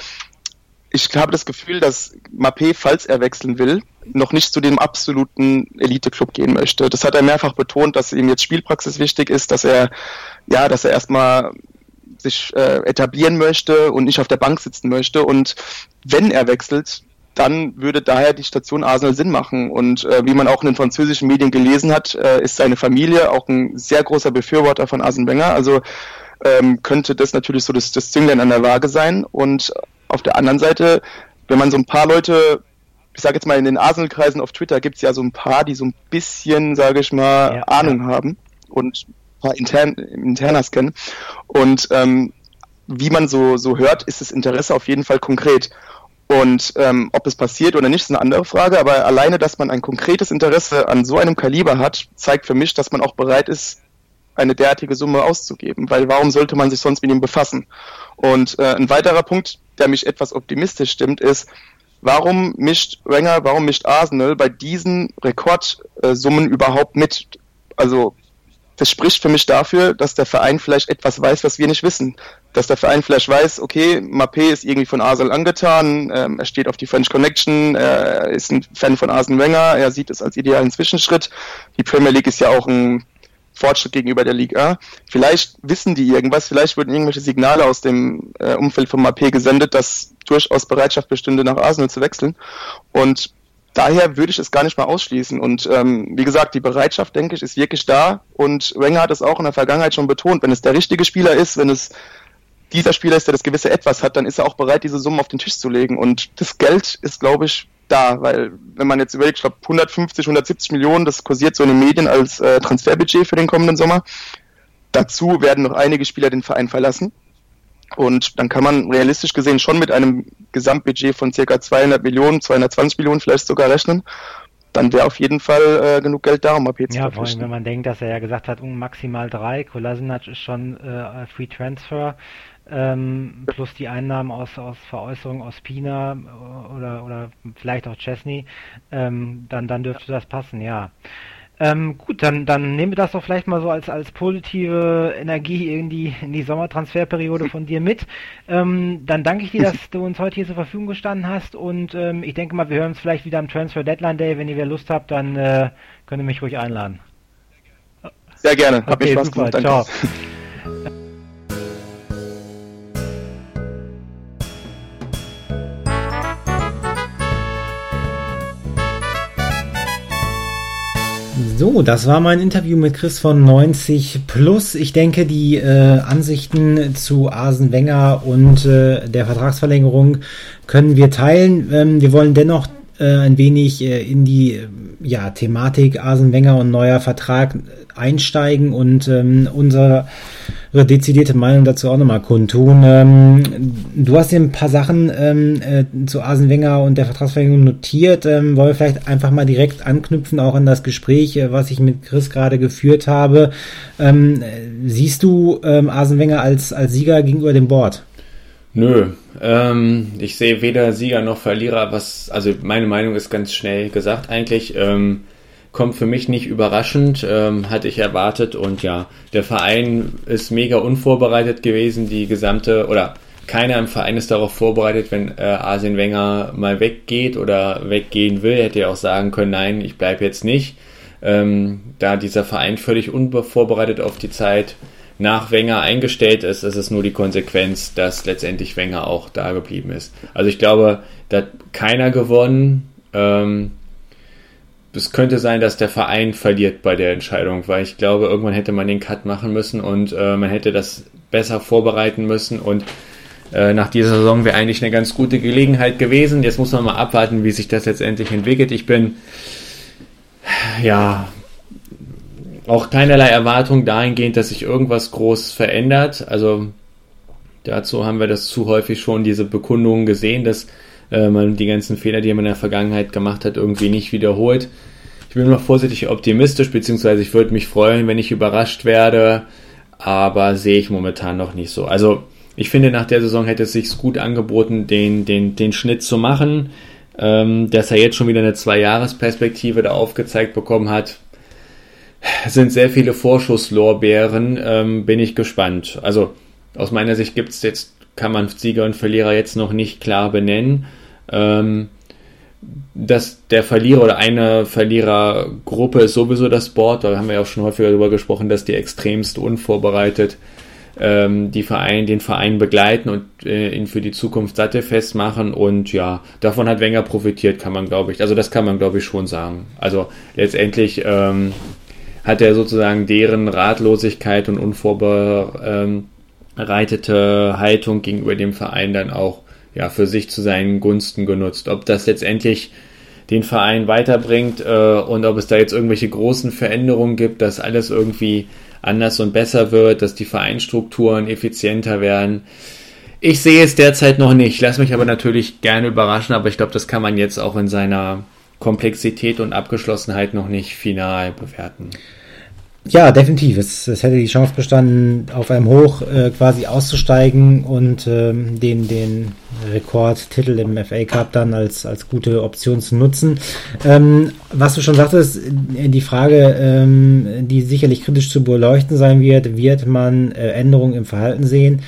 ich habe das Gefühl, dass Mbappé, falls er wechseln will, noch nicht zu dem absoluten Elite-Club gehen möchte. Das hat er mehrfach betont, dass ihm jetzt Spielpraxis wichtig ist, dass er, ja, dass er erstmal sich äh, etablieren möchte und nicht auf der Bank sitzen möchte. Und wenn er wechselt, dann würde daher die Station Arsenal Sinn machen. Und äh, wie man auch in den französischen Medien gelesen hat, äh, ist seine Familie auch ein sehr großer Befürworter von Arsène Wenger. Also ähm, könnte das natürlich so das, das Zünglein an der Waage sein. Und auf der anderen Seite, wenn man so ein paar Leute, ich sage jetzt mal in den Arsenal-Kreisen auf Twitter, gibt es ja so ein paar, die so ein bisschen, sage ich mal, ja, Ahnung ja. haben und ein paar Intern, Internas kennen. Und ähm, wie man so, so hört, ist das Interesse auf jeden Fall konkret. Und ähm, ob es passiert oder nicht, ist eine andere Frage, aber alleine, dass man ein konkretes Interesse an so einem Kaliber hat, zeigt für mich, dass man auch bereit ist, eine derartige Summe auszugeben, weil warum sollte man sich sonst mit ihm befassen? Und äh, ein weiterer Punkt, der mich etwas optimistisch stimmt, ist, warum mischt Wenger, warum mischt Arsenal bei diesen Rekordsummen überhaupt mit? Also das spricht für mich dafür, dass der Verein vielleicht etwas weiß, was wir nicht wissen. Dass der Verein vielleicht weiß, okay, Mbappé ist irgendwie von Arsenal angetan, ähm, er steht auf die French Connection, er ist ein Fan von Arsène Wenger, er sieht es als idealen Zwischenschritt. Die Premier League ist ja auch ein Fortschritt gegenüber der Liga. Vielleicht wissen die irgendwas, vielleicht wurden irgendwelche Signale aus dem äh, Umfeld von Mbappé gesendet, dass durchaus Bereitschaft bestünde, nach Arsenal zu wechseln. Und daher würde ich es gar nicht mal ausschließen. Und ähm, wie gesagt, die Bereitschaft, denke ich, ist wirklich da. Und Wenger hat es auch in der Vergangenheit schon betont. Wenn es der richtige Spieler ist, wenn es dieser Spieler ist, der das gewisse Etwas hat, dann ist er auch bereit, diese Summen auf den Tisch zu legen. Und das Geld ist, glaube ich, da. Weil, wenn man jetzt überlegt, ich glaube, hundertfünfzig, hundertsiebzig Millionen, das kursiert so in den Medien als äh, Transferbudget für den kommenden Sommer. Dazu werden noch einige Spieler den Verein verlassen. Und dann kann man realistisch gesehen schon mit einem Gesamtbudget von ca. zweihundert Millionen, zweihundertzwanzig Millionen vielleicht sogar rechnen. Dann wäre auf jeden Fall äh, genug Geld da, um Mbappé zu Ja, vor allem, wenn man denkt, dass er ja gesagt hat, um maximal drei, Kolasinac ist schon äh, Free Transfer, ähm, plus die Einnahmen aus, aus Veräußerung aus Pina oder, oder vielleicht auch Chesney, ähm, dann, dann dürfte das passen, ja. Ähm, gut, dann, dann nehmen wir das doch vielleicht mal so als, als positive Energie in die, in die Sommertransferperiode von dir mit. Ähm, dann danke ich dir, dass du uns heute hier zur Verfügung gestanden hast und ähm, ich denke mal, wir hören uns vielleicht wieder am Transfer Deadline Day. Wenn ihr wieder Lust habt, dann äh, könnt ihr mich ruhig einladen. Sehr gerne, hat okay, mich Spaß super, gemacht. ciao. So, das war mein Interview mit Chris von neunzig plus. Ich denke, die äh, Ansichten zu Arsène Wenger und äh, der Vertragsverlängerung können wir teilen. Ähm, wir wollen dennoch äh, ein wenig äh, in die äh, ja, Thematik Arsène Wenger und neuer Vertrag einsteigen und ähm, unsere dezidierte Meinung dazu auch nochmal kundtun. Ähm, du hast dir ein paar Sachen ähm, äh, zu Arsène Wenger und der Vertragsverlängerung notiert. Ähm, wollen wir vielleicht einfach mal direkt anknüpfen, auch an das Gespräch, äh, was ich mit Chris gerade geführt habe. Ähm, siehst du ähm, Arsène Wenger als, als Sieger gegenüber dem Board? Nö, ähm, ich sehe weder Sieger noch Verlierer, was, also meine Meinung ist ganz schnell gesagt eigentlich, ähm, kommt für mich nicht überraschend, ähm, hatte ich erwartet und ja, der Verein ist mega unvorbereitet gewesen, die gesamte, oder keiner im Verein ist darauf vorbereitet, wenn äh, Arsene Wenger mal weggeht oder weggehen will, hätte er auch sagen können, nein, ich bleibe jetzt nicht, ähm, da dieser Verein völlig unvorbereitet auf die Zeit nach Wenger eingestellt ist, ist es nur die Konsequenz, dass letztendlich Wenger auch da geblieben ist. Also ich glaube, da hat keiner gewonnen. Ähm, es könnte sein, dass der Verein verliert bei der Entscheidung, weil ich glaube, irgendwann hätte man den Cut machen müssen und äh, man hätte das besser vorbereiten müssen und äh, nach dieser Saison wäre eigentlich eine ganz gute Gelegenheit gewesen. Jetzt muss man mal abwarten, wie sich das letztendlich entwickelt. Ich bin ja auch keinerlei Erwartung dahingehend, dass sich irgendwas groß verändert. Also dazu haben wir das zu häufig schon, diese Bekundungen gesehen, dass äh, man die ganzen Fehler, die man in der Vergangenheit gemacht hat, irgendwie nicht wiederholt. Ich bin noch vorsichtig optimistisch, beziehungsweise ich würde mich freuen, wenn ich überrascht werde, aber sehe ich momentan noch nicht so. Also ich finde, nach der Saison hätte es sich gut angeboten, den, den, den Schnitt zu machen. Ähm, dass er jetzt schon wieder eine Zwei-Jahres-Perspektive da aufgezeigt bekommen hat, sind sehr viele Vorschusslorbeeren, ähm, bin ich gespannt. Also aus meiner Sicht gibt's jetzt, kann man Sieger und Verlierer jetzt noch nicht klar benennen. Ähm, dass der Verlierer oder eine Verlierergruppe ist sowieso das Board, da haben wir ja auch schon häufiger darüber gesprochen, dass die extremst unvorbereitet ähm, die Verein, den Verein begleiten und äh, ihn für die Zukunft sattelfest machen und ja, davon hat Wenger profitiert, kann man glaube ich, also das kann man glaube ich schon sagen. Also letztendlich ähm, hat er sozusagen deren Ratlosigkeit und unvorbereitete Haltung gegenüber dem Verein dann auch ja für sich zu seinen Gunsten genutzt. Ob das letztendlich den Verein weiterbringt äh, und ob es da jetzt irgendwelche großen Veränderungen gibt, dass alles irgendwie anders und besser wird, dass die Vereinsstrukturen effizienter werden. Ich sehe es derzeit noch nicht, lass mich aber natürlich gerne überraschen, aber ich glaube, das kann man jetzt auch in seiner Komplexität und Abgeschlossenheit noch nicht final bewerten. Ja, definitiv. Es, es hätte die Chance bestanden, auf einem Hoch äh, quasi auszusteigen und ähm, den, den Rekordtitel im F A Cup dann als, als gute Option zu nutzen. Ähm, was du schon sagtest, die Frage, ähm, die sicherlich kritisch zu beleuchten sein wird, wird man äh, Änderungen im Verhalten sehen?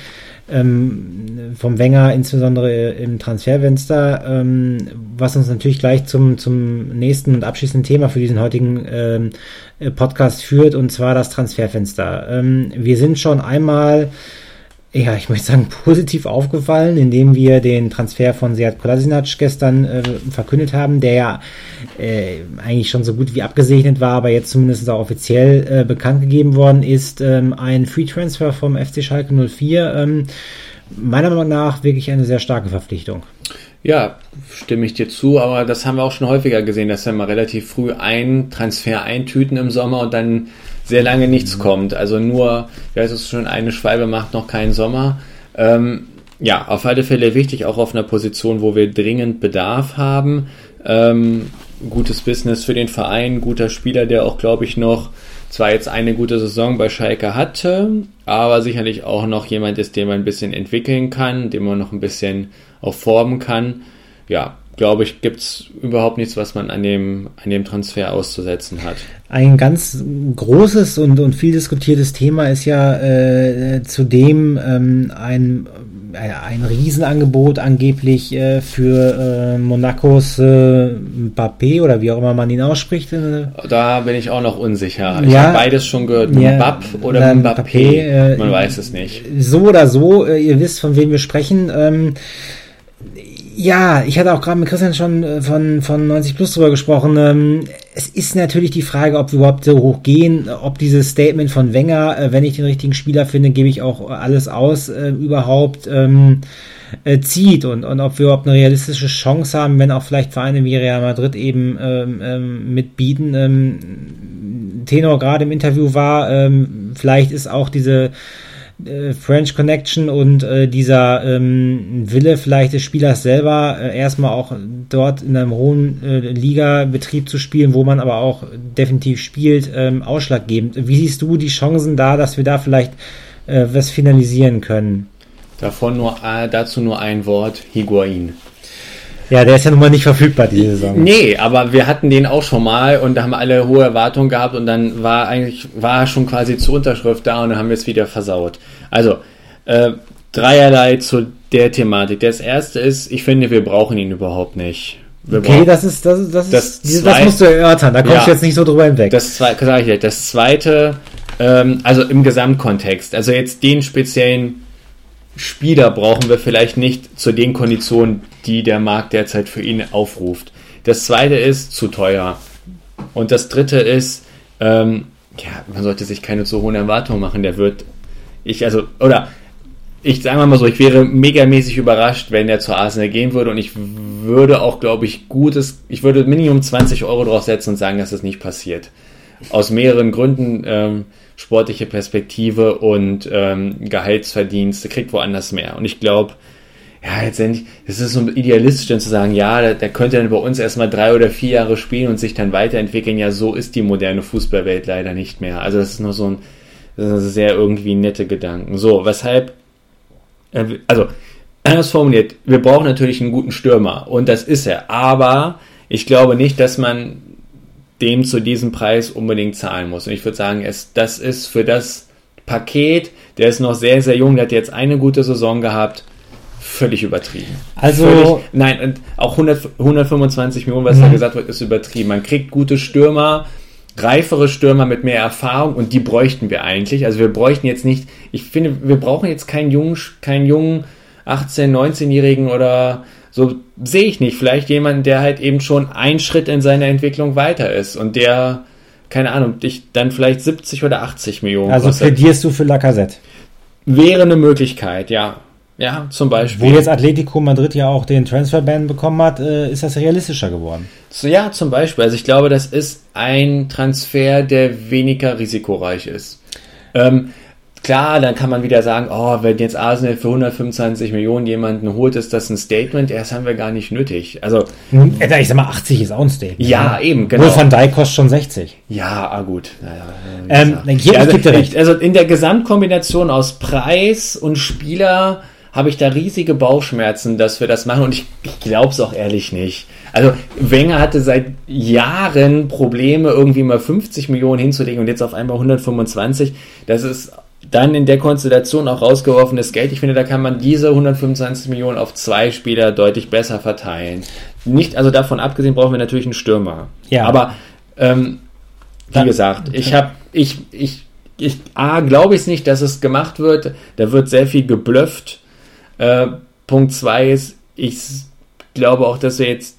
Ähm, vom Wenger, insbesondere im Transferfenster, ähm, was uns natürlich gleich zum, zum nächsten und abschließenden Thema für diesen heutigen ähm, Podcast führt, und zwar das Transferfenster. Ähm, wir sind schon einmal, ja, ich möchte sagen, positiv aufgefallen, indem wir den Transfer von Sead Kolasinac gestern äh, verkündet haben, der ja äh, eigentlich schon so gut wie abgesegnet war, aber jetzt zumindest auch offiziell äh, bekannt gegeben worden ist. Ähm, ein Free-Transfer vom F C Schalke null vier. Ähm, meiner Meinung nach wirklich eine sehr starke Verpflichtung. Ja, stimme ich dir zu, aber das haben wir auch schon häufiger gesehen, dass wir mal relativ früh einen Transfer eintüten im Sommer und dann sehr lange nichts mhm. kommt. Also nur, wie heißt es schon, eine Schwalbe macht noch keinen Sommer. Ähm, ja, auf alle Fälle wichtig, auch auf einer Position, wo wir dringend Bedarf haben. Ähm, gutes Business für den Verein, guter Spieler, der auch, glaube ich, noch zwar jetzt eine gute Saison bei Schalke hatte, aber sicherlich auch noch jemand ist, den man ein bisschen entwickeln kann, den man noch ein bisschen auch formen kann. Ja, glaube ich, gibt es überhaupt nichts, was man an dem, an dem Transfer auszusetzen hat. Ein ganz großes und, und viel diskutiertes Thema ist ja äh, zudem ähm, ein, äh, ein Riesenangebot angeblich äh, für äh, Monacos äh, Mbappé oder wie auch immer man ihn ausspricht. Äh. Da bin ich auch noch unsicher. Ich ja, habe beides schon gehört. Ja, Mbapp oder Mbappé, Mbappé äh, man weiß es nicht. So oder so, äh, ihr wisst, von wem wir sprechen. Ähm, Ja, ich hatte auch gerade mit Christian schon von, von neunzig plus drüber gesprochen. Ähm, es ist natürlich die Frage, ob wir überhaupt so hoch gehen, ob dieses Statement von Wenger, äh, wenn ich den richtigen Spieler finde, gebe ich auch alles aus, äh, überhaupt ähm, äh, zieht und, und ob wir überhaupt eine realistische Chance haben, wenn auch vielleicht Vereine wie Real Madrid eben ähm, ähm, mitbieten. Ähm, Tenor gerade im Interview war, ähm, vielleicht ist auch diese French Connection und äh, dieser ähm, Wille vielleicht des Spielers selber äh, erstmal auch dort in einem hohen äh, Liga-Betrieb zu spielen, wo man aber auch definitiv spielt, ähm, ausschlaggebend. Wie siehst du die Chancen da, dass wir da vielleicht äh, was finalisieren können? Davon nur, äh, dazu nur ein Wort, Higuain. Ja, der ist ja nun mal nicht verfügbar diese Saison. Nee, aber wir hatten den auch schon mal und da haben alle hohe Erwartungen gehabt und dann war eigentlich, war schon quasi zur Unterschrift da und dann haben wir es wieder versaut. Also, äh, dreierlei zu der Thematik. Das erste ist, ich finde, wir brauchen ihn überhaupt nicht. Wir okay, brauchen, das ist, das ist, das, das, ist, zwei, das musst du erörtern, da kommst ja, du jetzt nicht so drüber hinweg. Das zweite, sag ich dir, das zweite, ähm, also im Gesamtkontext, also jetzt den speziellen Spieler brauchen wir vielleicht nicht zu den Konditionen, die der Markt derzeit für ihn aufruft. Das zweite ist zu teuer. Und das dritte ist, ähm, ja, man sollte sich keine zu hohen Erwartungen machen. Der wird, ich, also, oder, ich sage mal so, ich wäre megamäßig überrascht, wenn der zu Arsenal gehen würde und ich würde auch, glaube ich, gutes, ich würde Minimum zwanzig Euro drauf setzen und sagen, dass das nicht passiert. Aus mehreren Gründen, ähm, sportliche Perspektive und ähm, Gehaltsverdienste, kriegt woanders mehr. Und ich glaube, ja, letztendlich, es ist so idealistisch dann zu sagen, ja, der, der könnte dann bei uns erstmal drei oder vier Jahre spielen und sich dann weiterentwickeln. Ja, so ist die moderne Fußballwelt leider nicht mehr. Also das ist nur so ein, das ist sehr irgendwie nette Gedanken. So, weshalb, äh, also, anders formuliert, wir brauchen natürlich einen guten Stürmer und das ist er. Aber ich glaube nicht, dass man dem zu diesem Preis unbedingt zahlen muss. Und ich würde sagen, es, das ist für das Paket, der ist noch sehr, sehr jung, der hat jetzt eine gute Saison gehabt, völlig übertrieben. Also, völlig, nein, und auch hundert, hundertfünfundzwanzig Millionen, was da gesagt wird, ist übertrieben. Man kriegt gute Stürmer, reifere Stürmer mit mehr Erfahrung und die bräuchten wir eigentlich. Also wir bräuchten jetzt nicht, ich finde, wir brauchen jetzt keinen jungen, keinen jungen achtzehn-, neunzehnjährigen oder so, sehe ich nicht. Vielleicht jemanden, der halt eben schon einen Schritt in seiner Entwicklung weiter ist und der, keine Ahnung, dich dann vielleicht siebzig oder achtzig Millionen also kostet. Also plädierst du für Lacazette? Wäre eine Möglichkeit, ja. Ja, zum Beispiel. Wo jetzt Atletico Madrid ja auch den Transferban bekommen hat, ist das realistischer geworden. So, ja, zum Beispiel. Also ich glaube, das ist ein Transfer, der weniger risikoreich ist. Ähm, Klar, dann kann man wieder sagen, oh, wenn jetzt Arsenal für hundertfünfundzwanzig Millionen jemanden holt, ist das ein Statement. Ja, das haben wir gar nicht nötig. Also, ich sag mal, achtzig ist auch ein Statement. Ja, ne? eben, genau. Wohl Van Dijk kostet schon sechzig. Ja, ah, gut. Naja, ähm, hier, ja, also, gibt dir recht. Also in der Gesamtkombination aus Preis und Spieler habe ich da riesige Bauchschmerzen, dass wir das machen und ich, ich glaube es auch ehrlich nicht. Also Wenger hatte seit Jahren Probleme, irgendwie mal fünfzig Millionen hinzulegen und jetzt auf einmal hundertfünfundzwanzig. Das ist dann in der Konstellation auch rausgeworfenes Geld. Ich finde, da kann man diese hundertfünfundzwanzig Millionen auf zwei Spieler deutlich besser verteilen. Nicht, also davon abgesehen brauchen wir natürlich einen Stürmer. Ja. Aber ähm, wie dann, gesagt, ich habe, ich, ich, ich, A, glaube ich nicht, dass es gemacht wird. Da wird sehr viel geblufft. Äh, Punkt zwei ist, ich glaube auch, dass wir jetzt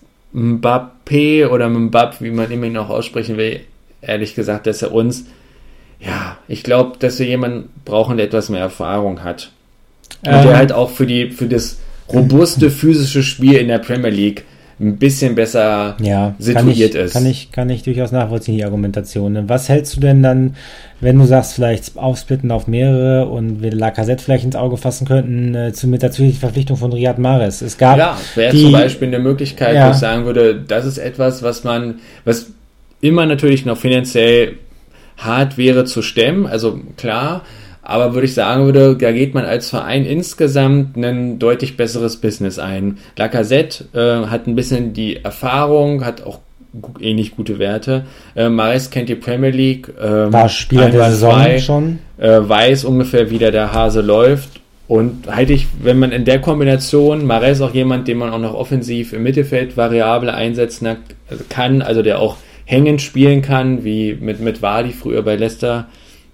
Mbappé oder Mbapp, wie man immer ihn auch aussprechen will, ehrlich gesagt, dass er uns ja, ich glaube, dass wir jemanden brauchen, der etwas mehr Erfahrung hat. Und ähm, der halt auch für die für das robuste physische Spiel in der Premier League ein bisschen besser ja, situiert kann ich, ist. Kann ich, kann ich durchaus nachvollziehen, die Argumentation. Was hältst du denn dann, wenn du sagst, vielleicht aufsplitten auf mehrere und wir Lacazette vielleicht ins Auge fassen könnten, äh, zu, mit der zusätzlichen Verpflichtung von Riyad Mahrez? Es gab ja, wäre die, zum Beispiel eine Möglichkeit, ja. wo ich sagen würde, das ist etwas, was man, was immer natürlich noch finanziell hart wäre zu stemmen, also klar, aber würde ich sagen würde, da geht man als Verein insgesamt ein deutlich besseres Business ein. Lacazette äh, hat ein bisschen die Erfahrung, hat auch ähnlich gute Werte. Äh, Mahrez kennt die Premier League. Ähm, war Spieler der Saison zwei, schon. Äh, weiß ungefähr, wie der, der Hase läuft. Und halte ich, wenn man in der Kombination, Mahrez auch jemand, den man auch noch offensiv im Mittelfeld variabel einsetzen kann, also der auch hängend spielen kann, wie mit, mit Vardy früher bei Leicester.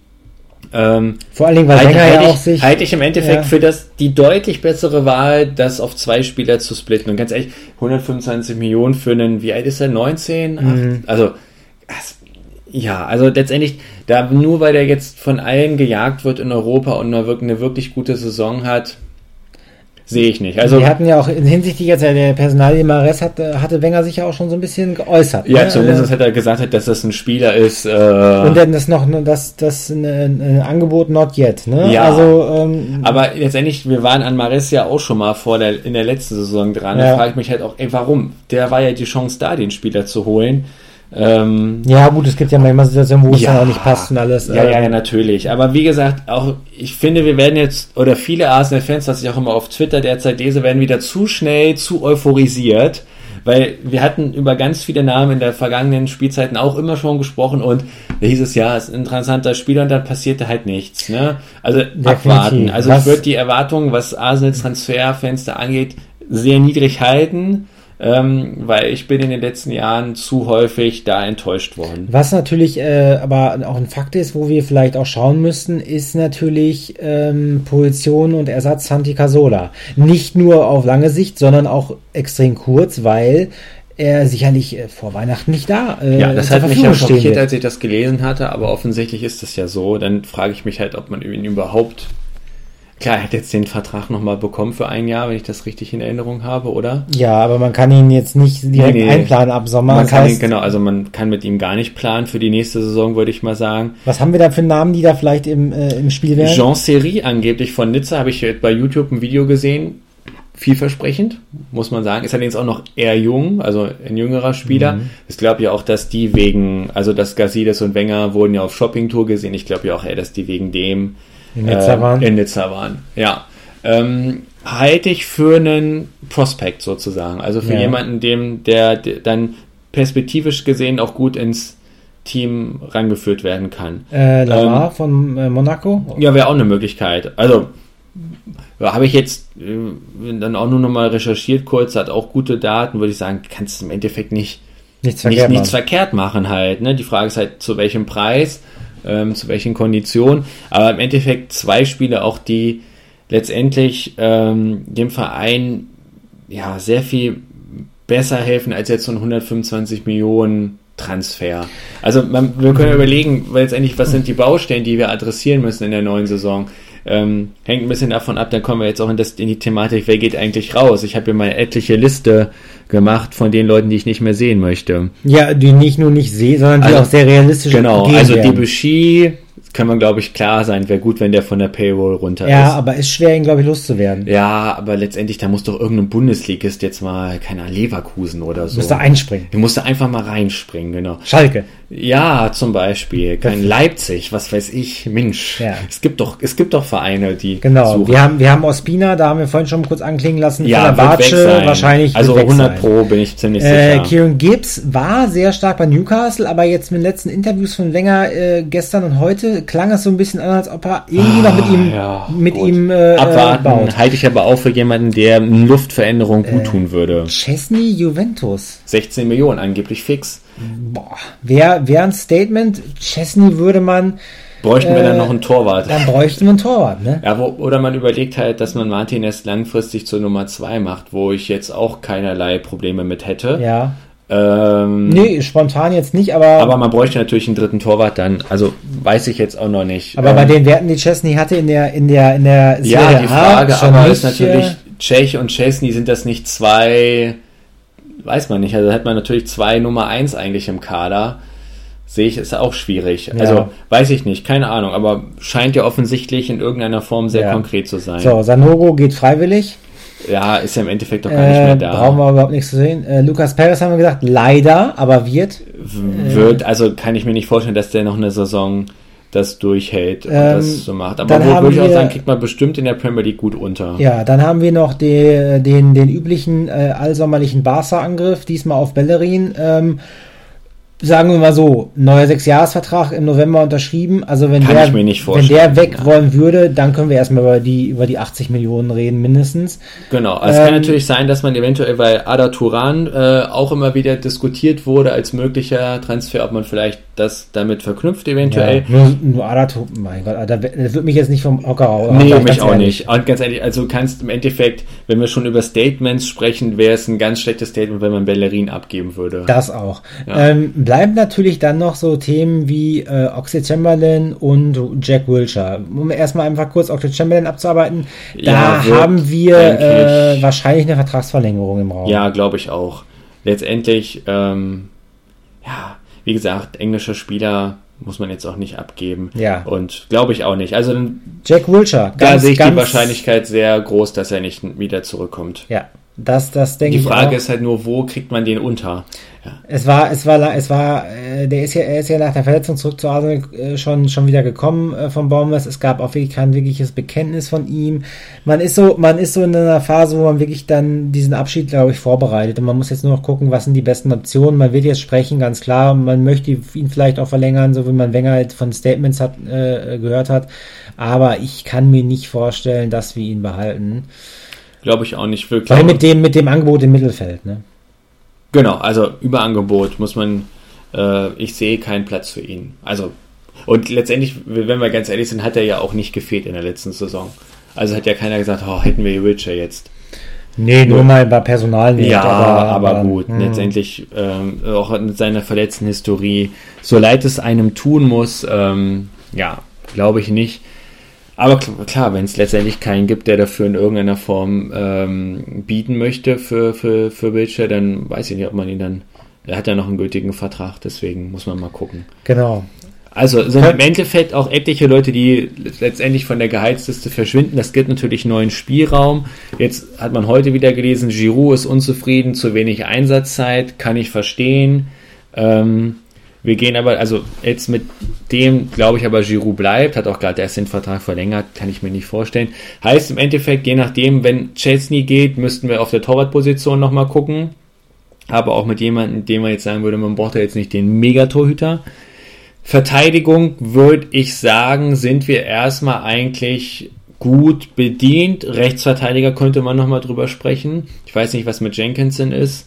Ähm, Vor allen Dingen, weil halte, Wenger halte ja ich, auch sich... Halte ich im Endeffekt ja. für das die deutlich bessere Wahl, das auf zwei Spieler zu splitten. Und ganz ehrlich, hundertfünfundzwanzig Millionen für einen, wie alt ist er, neunzehn? Mhm. Also, das, ja, also letztendlich, da nur weil der jetzt von allen gejagt wird in Europa und eine wirklich, eine wirklich gute Saison hat, sehe ich nicht. Also, wir hatten ja auch hinsichtlich jetzt der Personalie Mahrez hatte, hatte Wenger sich ja auch schon so ein bisschen geäußert. Ja, ne? zumindest also, hat er gesagt, dass das ein Spieler ist. Äh, und dann das noch das, das ein, ein Angebot not yet. Ne? Ja, also, ähm, aber letztendlich, wir waren an Mahrez ja auch schon mal vor der, in der letzten Saison dran. Ja. Da frage ich mich halt auch, ey, warum? Der war ja die Chance da, den Spieler zu holen. Ähm, ja gut, es gibt ja manchmal Situationen, wo es ja, dann auch nicht passt und alles. Ja, ja, ja, natürlich. Aber wie gesagt, auch ich finde, wir werden jetzt, oder viele Arsenal-Fans, was ich auch immer auf Twitter derzeit lese, werden wieder zu schnell, zu euphorisiert, weil wir hatten über ganz viele Namen in der vergangenen Spielzeiten auch immer schon gesprochen und da hieß es, ja, ist ein interessanter Spieler und dann passierte halt nichts. Ne? Also Definitiv. Abwarten. Also was, ich würde die Erwartungen, was Arsenals Transferfenster angeht, sehr niedrig halten. Ähm, weil ich bin in den letzten Jahren zu häufig da enttäuscht worden. Was natürlich äh, aber auch ein Fakt ist, wo wir vielleicht auch schauen müssten, ist natürlich ähm, Position und Ersatz Santi Cazorla. Nicht nur auf lange Sicht, sondern auch extrem kurz, weil er sicherlich äh, vor Weihnachten nicht da äh, Ja, das zur hat mich Verfügung ja stehen schockiert, wird. als ich das gelesen hatte, aber offensichtlich ist das ja so. Dann frage ich mich halt, ob man ihn überhaupt... Klar, er hat jetzt den Vertrag nochmal bekommen für ein Jahr, wenn ich das richtig in Erinnerung habe, oder? Ja, aber man kann ihn jetzt nicht direkt Nee, nee. einplanen ab Sommer. Man Das kann heißt, ihn, genau, also man kann mit ihm gar nicht planen für die nächste Saison, würde ich mal sagen. was haben wir da für Namen, die da vielleicht im, äh, im Spiel wären? Jean Seri, angeblich von Nizza, habe ich bei YouTube ein Video gesehen. Vielversprechend, muss man sagen. Ist allerdings auch noch eher jung, also ein jüngerer Spieler. Mhm. Ich glaube ja auch, dass die wegen, also dass Gazidis und Wenger wurden ja auf Shoppingtour gesehen. Ich glaube ja auch eher, dass die wegen dem In Nizza äh, waren. in Nizza waren. Ja. Ähm, halte ich für einen Prospekt sozusagen. Also für Ja. jemanden, dem der, der dann perspektivisch gesehen auch gut ins Team rangeführt werden kann. Äh, Lamar von äh, Monaco? Ja, wäre auch eine Möglichkeit. Also ja, habe ich jetzt äh, dann auch nur nochmal recherchiert kurz, hat auch gute Daten, würde ich sagen, kannst du im Endeffekt nicht Nichts nicht, verkehrt nichts machen. verkehrt machen halt. Ne? Die Frage ist halt, zu welchem Preis, ähm, zu welchen Konditionen. Aber im Endeffekt zwei Spiele auch, die letztendlich ähm, dem Verein ja sehr viel besser helfen als jetzt so ein hundertfünfundzwanzig Millionen Transfer. Also man, wir können überlegen, weil letztendlich, was sind die Baustellen, die wir adressieren müssen in der neuen Saison. Ähm, hängt ein bisschen davon ab, dann kommen wir jetzt auch in, das, in die Thematik, wer geht eigentlich raus. Ich habe hier mal etliche Liste gemacht von den Leuten, die ich nicht mehr sehen möchte. Ja, die nicht nur nicht sehe, sondern die Also, auch sehr realistisch Genau, gehen also werden. Debussy kann man, glaube ich, klar sein, wäre gut, wenn der von der Payroll runter Ja, ist. aber ist schwer, ihn, glaube ich, loszuwerden. Ja, aber letztendlich, da muss doch irgendein Bundesligist jetzt mal, keine Ahnung, Leverkusen oder so. Müsste einspringen. Du musst da einfach mal reinspringen, genau. Schalke. Ja, zum Beispiel. Kein Leipzig, was weiß ich, Mensch. Ja. Es gibt doch, es gibt doch Vereine, die Genau. suchen. Wir haben, wir haben Ospina, da haben wir vorhin schon kurz anklingen lassen. Ja, von der wird weg Bartsche sein. wahrscheinlich. Also wird weg hundert sein. Pro bin ich ziemlich Äh, sicher. Kieran Gibbs war sehr stark bei Newcastle, aber jetzt mit den letzten Interviews von Wenger äh, gestern und heute klang es so ein bisschen an, als ob er irgendwie noch mit ihm, ja, mit gut. ihm äh, Abwarten baut. halte ich aber auch für jemanden, der eine Luftveränderung gut tun würde. Chesney Juventus. sechzehn Millionen angeblich fix. Boah, wäre wär ein Statement. Chesney würde man, Bräuchten wir Äh, dann noch einen Torwart. dann bräuchten wir einen Torwart, ne? Ja, wo, oder man überlegt halt, dass man Martinez langfristig zur Nummer zwei macht, wo ich jetzt auch keinerlei Probleme mit hätte. Ja. Ähm, Nee, spontan jetzt nicht, aber, Aber man bräuchte natürlich einen dritten Torwart dann. Also weiß ich jetzt auch noch nicht. aber ähm, bei den Werten, die Chesney hatte in der, in der, in der Ja, die Frage schon aber nicht, ist natürlich, äh, Cech und Chesney, sind das nicht zwei, weiß man nicht, also da hat man natürlich zwei Nummer eins eigentlich im Kader. Sehe ich, ist auch schwierig. Ja. Also weiß ich nicht, keine Ahnung, aber scheint ja offensichtlich in irgendeiner Form sehr Ja. konkret zu sein. So, Sanogo geht freiwillig. Ja, ist ja im Endeffekt doch gar nicht Äh, mehr da. brauchen wir überhaupt nichts zu sehen. Äh, Lucas Perez haben wir gesagt, leider, aber wird. W- Wird, also kann ich mir nicht vorstellen, dass der noch eine Saison das durchhält und Ähm, das so macht. Aber dann wo haben würde ich auch wir- sagen, kriegt man bestimmt in der Premier League gut unter. Ja, dann haben wir noch den, den, den üblichen äh, allsommerlichen Barca-Angriff, diesmal auf Bellerin. Ähm, sagen wir mal so, neuer Sechsjahresvertrag im November unterschrieben. Also wenn Kann der, ich mir nicht wenn vorstellen, der weg ja. wollen würde, dann können wir erstmal über die, über die achtzig Millionen reden, mindestens. Genau, also es Ähm, kann natürlich sein, dass man eventuell, weil Ada Turan äh, auch immer wieder diskutiert wurde als möglicher Transfer, ob man vielleicht das damit verknüpft eventuell. Ja, nur, nur Adato, mein Gott, da wird mich jetzt nicht vom Hocker raus. Nee, ganz mich auch ehrlich. nicht. Und ganz ehrlich, also kannst im Endeffekt, wenn wir schon über Statements sprechen, wäre es ein ganz schlechtes Statement, wenn man Bellerin abgeben würde. Das auch. Ja. Ähm, bleiben natürlich dann noch so Themen wie äh, Oxlade Chamberlain und Jack Wilshere. Um erstmal einfach kurz Oxlade Chamberlain abzuarbeiten, Ja, da wird, haben wir denke äh, ich- wahrscheinlich eine Vertragsverlängerung im Raum. Ja, glaube ich auch. Letztendlich, ähm, ja, wie gesagt, englischer Spieler muss man jetzt auch nicht abgeben. Ja. Und glaube ich auch nicht. Also dann, Jack Wilshere, da ganz, sehe ich ganz, die Wahrscheinlichkeit sehr groß, dass er nicht wieder zurückkommt. Ja, Das, das denke ich Die Frage auch. ist halt nur, wo kriegt man den unter? Ja. Es war, es war, es war, äh, der ist ja, er ist ja nach der Verletzung zurück zu Arsenal äh, schon, schon wieder gekommen äh, von Bournemouth. Es gab auch wirklich kein wirkliches Bekenntnis von ihm. Man ist so, man ist so in einer Phase, wo man wirklich dann diesen Abschied, glaube ich, vorbereitet. Und man muss jetzt nur noch gucken, was sind die besten Optionen. Man wird jetzt sprechen, ganz klar. Man möchte ihn vielleicht auch verlängern, so wie man Wenger halt von Statements hat, äh, gehört hat. Aber ich kann mir nicht vorstellen, dass wir ihn behalten. Glaube ich auch nicht wirklich. Weil mit dem, mit dem Angebot im Mittelfeld, ne? Genau, also Überangebot muss man, äh, ich sehe keinen Platz für ihn. Also, und letztendlich, wenn wir ganz ehrlich sind, hat er ja auch nicht gefehlt in der letzten Saison. Also hat ja keiner gesagt, oh, hätten wir Wilshere jetzt. Nee, nur, nur mal bei Personal nicht. Ja, aber, aber gut, mh. letztendlich ähm, auch mit seiner verletzten Historie, so leid es einem tun muss, ähm, ja, glaube ich nicht. Aber klar, wenn es letztendlich keinen gibt, der dafür in irgendeiner Form ähm, bieten möchte für, für, für Wilshere, dann weiß ich nicht, ob man ihn dann, er hat ja noch einen gültigen Vertrag, deswegen muss man mal gucken. Genau. Also sind im Endeffekt auch etliche Leute, die letztendlich von der Gehaltsliste verschwinden. Das gibt natürlich neuen Spielraum. Jetzt hat man heute wieder gelesen, Giroud ist unzufrieden, zu wenig Einsatzzeit, kann ich verstehen. Ähm, Wir gehen aber, also jetzt mit dem, glaube ich aber, Giroud bleibt, hat auch gerade erst den Vertrag verlängert, kann ich mir nicht vorstellen. Heißt im Endeffekt, je nachdem, wenn Chesney geht, müssten wir auf der Torwartposition nochmal gucken. Aber auch mit jemandem, dem man jetzt sagen würde, man braucht ja jetzt nicht den Megatorhüter. Verteidigung, würde ich sagen, sind wir erstmal eigentlich gut bedient. Rechtsverteidiger könnte man nochmal drüber sprechen. Ich weiß nicht, was mit Jenkinson ist.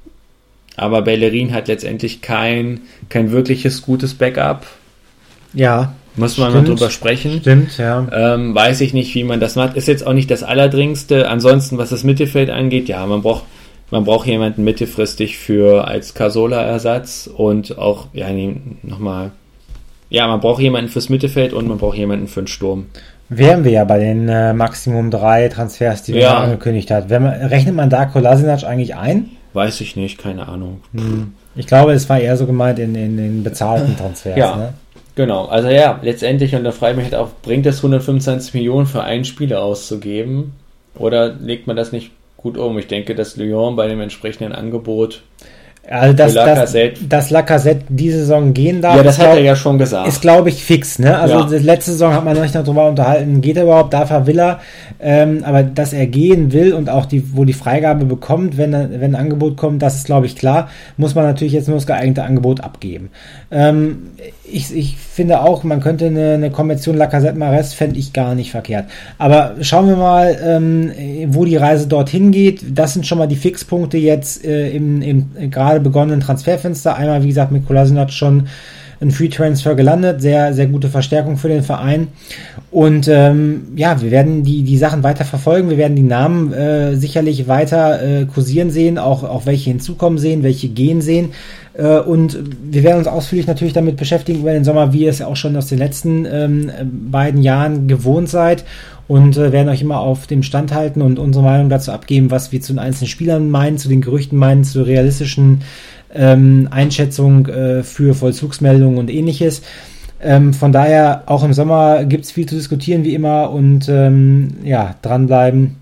Aber Bellerin hat letztendlich kein, kein wirkliches gutes Backup. Ja. Muss man mal drüber sprechen. Stimmt, ja. Ähm, weiß ich nicht, wie man das macht. Ist jetzt auch nicht das Allerdringendste. Ansonsten, was das Mittelfeld angeht, ja, man braucht, man braucht jemanden mittelfristig für als Cazorla-Ersatz und auch, ja, nee, nochmal, ja, man braucht jemanden fürs Mittelfeld und man braucht jemanden für den Sturm. Wären wir ja bei den äh, Maximum drei Transfers, die wir Ja. angekündigt hat. Wenn man, rechnet man da Kolasinac eigentlich ein? Weiß ich nicht, keine Ahnung. Hm. Ich glaube, es war eher so gemeint in den in, in bezahlten Transfers. Ja, ne? Genau. Also ja, letztendlich, und da frage ich mich halt auch, bringt es hundertfünfundzwanzig Millionen für einen Spieler auszugeben? Oder legt man das nicht gut um? Ich denke, dass Lyon bei dem entsprechenden Angebot Also dass, für dass, Lacazette, dass Lacazette diese Saison gehen darf, ja, das ist, hat glaub, er ja schon gesagt. ist glaube ich fix. Ne? Also Ja. die letzte Saison hat man noch nicht darüber unterhalten, geht er überhaupt, darf er, will er. Ähm, aber dass er gehen will und auch die, wo die Freigabe bekommt, wenn, er, wenn ein Angebot kommt, das ist glaube ich klar, muss man natürlich jetzt nur das geeignete Angebot abgeben. Ähm, ich, ich finde auch, man könnte eine, eine Kombination Lacazette-Mahrez fände ich gar nicht verkehrt. Aber schauen wir mal, ähm, wo die Reise dorthin geht. Das sind schon mal die Fixpunkte jetzt äh, im, im gerade begonnenen Transferfenster. Einmal, wie gesagt, mit Kolasinac schon ein Free Transfer gelandet. Sehr, sehr gute Verstärkung für den Verein. Und ähm, ja, wir werden die, die Sachen weiter verfolgen. Wir werden die Namen äh, sicherlich weiter äh, kursieren sehen, auch, auch welche hinzukommen sehen, welche gehen sehen. Äh, und wir werden uns ausführlich natürlich damit beschäftigen über den Sommer, wie ihr es ja auch schon aus den letzten ähm, beiden Jahren gewohnt seid. Und äh, werden euch immer auf dem Stand halten und unsere Meinung dazu abgeben, was wir zu den einzelnen Spielern meinen, zu den Gerüchten meinen, zu realistischen ähm, Einschätzungen äh, für Vollzugsmeldungen und ähnliches. Ähm, von daher, auch im Sommer gibt es viel zu diskutieren, wie immer. Und ähm, ja, dranbleiben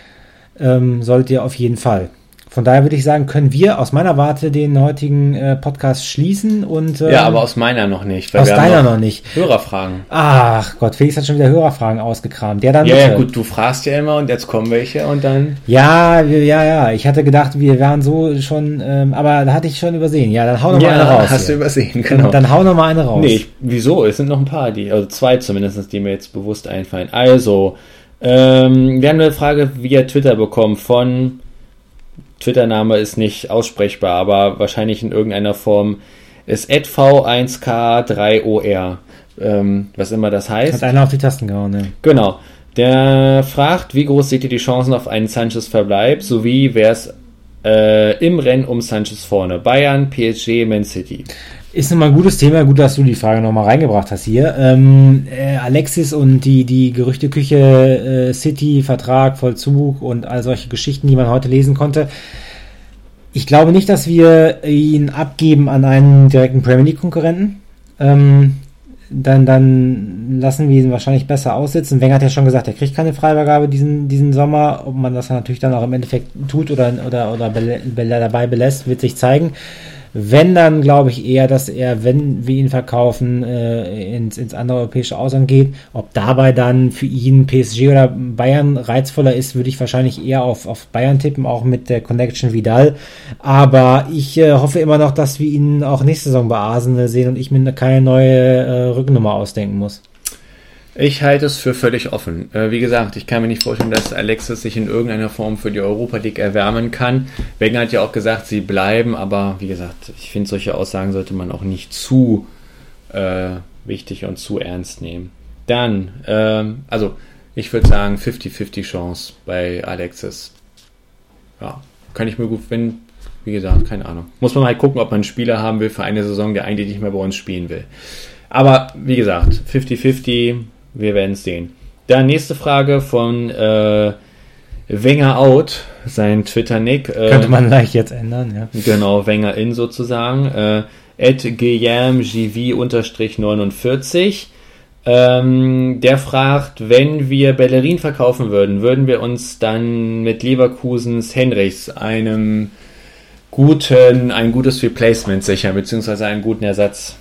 ähm, sollt ihr auf jeden Fall. Von daher würde ich sagen, können wir aus meiner Warte den heutigen äh, Podcast schließen. Und, ähm, ja, aber aus meiner noch nicht. Weil aus wir haben deiner noch, noch nicht. Hörerfragen. Ach Gott, Felix hat schon wieder Hörerfragen ausgekramt. Der dann Ja, bitte. ja, gut, du fragst ja immer und jetzt kommen welche und dann... Ja, wir, ja, ja. Ich hatte gedacht, wir wären so schon, ähm, aber da hatte ich schon übersehen. Ja, dann hau noch ja, mal eine raus. hast hier. du übersehen, genau. Dann hau noch mal eine raus. Nee, ich, wieso? Es sind noch ein paar, die, also zwei zumindest, die mir jetzt bewusst einfallen. Also, ähm, wir haben eine Frage via Twitter bekommen von... Twitter-Name ist nicht aussprechbar, aber wahrscheinlich in irgendeiner Form ist at v eins k drei o r, ähm, was immer das heißt. Hat einer auf die Tasten gehauen, ne? Genau. Der fragt, wie groß seht ihr die Chancen auf einen Sanchez-Verbleib, sowie wer es äh, im Rennen um Sanchez vorne? Bayern, P S G, Man City. Ist nochmal ein gutes Thema. Gut, dass du die Frage nochmal reingebracht hast hier. Ähm, äh, Alexis und die, die Gerüchteküche, äh, City, Vertrag, Vollzug und all solche Geschichten, die man heute lesen konnte. Ich glaube nicht, dass wir ihn abgeben an einen direkten Premier League Konkurrenten. Ähm, dann, dann lassen wir ihn wahrscheinlich besser aussitzen. Wenger hat ja schon gesagt, er kriegt keine Freigabe diesen, diesen Sommer. Ob man das natürlich dann auch im Endeffekt tut oder, oder, oder bel- bel- dabei belässt, wird sich zeigen. Wenn, dann glaube ich eher, dass er, wenn wir ihn verkaufen, äh, ins, ins andere europäische Ausland geht. Ob dabei dann für ihn P S G oder Bayern reizvoller ist, würde ich wahrscheinlich eher auf, auf Bayern tippen, auch mit der Connection Vidal. Aber ich äh, hoffe immer noch, dass wir ihn auch nächste Saison bei Arsenal sehen und ich mir keine neue äh, Rücknummer ausdenken muss. Ich halte es für völlig offen. Äh, wie gesagt, ich kann mir nicht vorstellen, dass Alexis sich in irgendeiner Form für die Europa League erwärmen kann. Wenger hat ja auch gesagt, sie bleiben, aber wie gesagt, ich finde, solche Aussagen sollte man auch nicht zu äh, wichtig und zu ernst nehmen. Dann, ähm, also ich würde sagen fünfzig fünfzig Chance bei Alexis. Ja, kann ich mir gut finden. Wie gesagt, keine Ahnung. Muss man halt gucken, ob man einen Spieler haben will für eine Saison, der eigentlich nicht mehr bei uns spielen will. Aber wie gesagt, fünfzig fünfzig, wir werden es sehen. Dann nächste Frage von äh, Wenger Out, sein Twitter-Nick. Äh, Könnte man leicht jetzt ändern, ja. Genau, Wenger In sozusagen. Äh, at Guillaume G V neunundvierzig. Ähm, der fragt, wenn wir Bellerin verkaufen würden, würden wir uns dann mit Leverkusens Henrichs einem guten, ein gutes Replacement sichern, beziehungsweise einen guten Ersatz?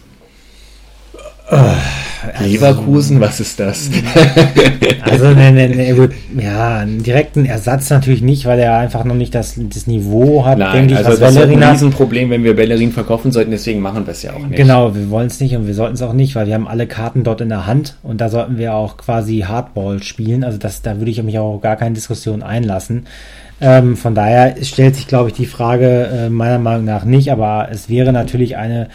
Also, Leverkusen, was ist das? Also, ne, ne, ne, gut, ja, einen direkten Ersatz natürlich nicht, weil er einfach noch nicht das, das Niveau hat. Nein, denke ich, also was das Bellerin ist ein hat. Riesenproblem, wenn wir Bellerin verkaufen sollten, deswegen machen wir es ja auch nicht. Genau, wir wollen es nicht und wir sollten es auch nicht, weil wir haben alle Karten dort in der Hand und da sollten wir auch quasi Hardball spielen, also das, da würde ich mich auch gar keine Diskussion einlassen. Ähm, von daher stellt sich, glaube ich, die Frage äh, meiner Meinung nach nicht, aber es wäre natürlich eine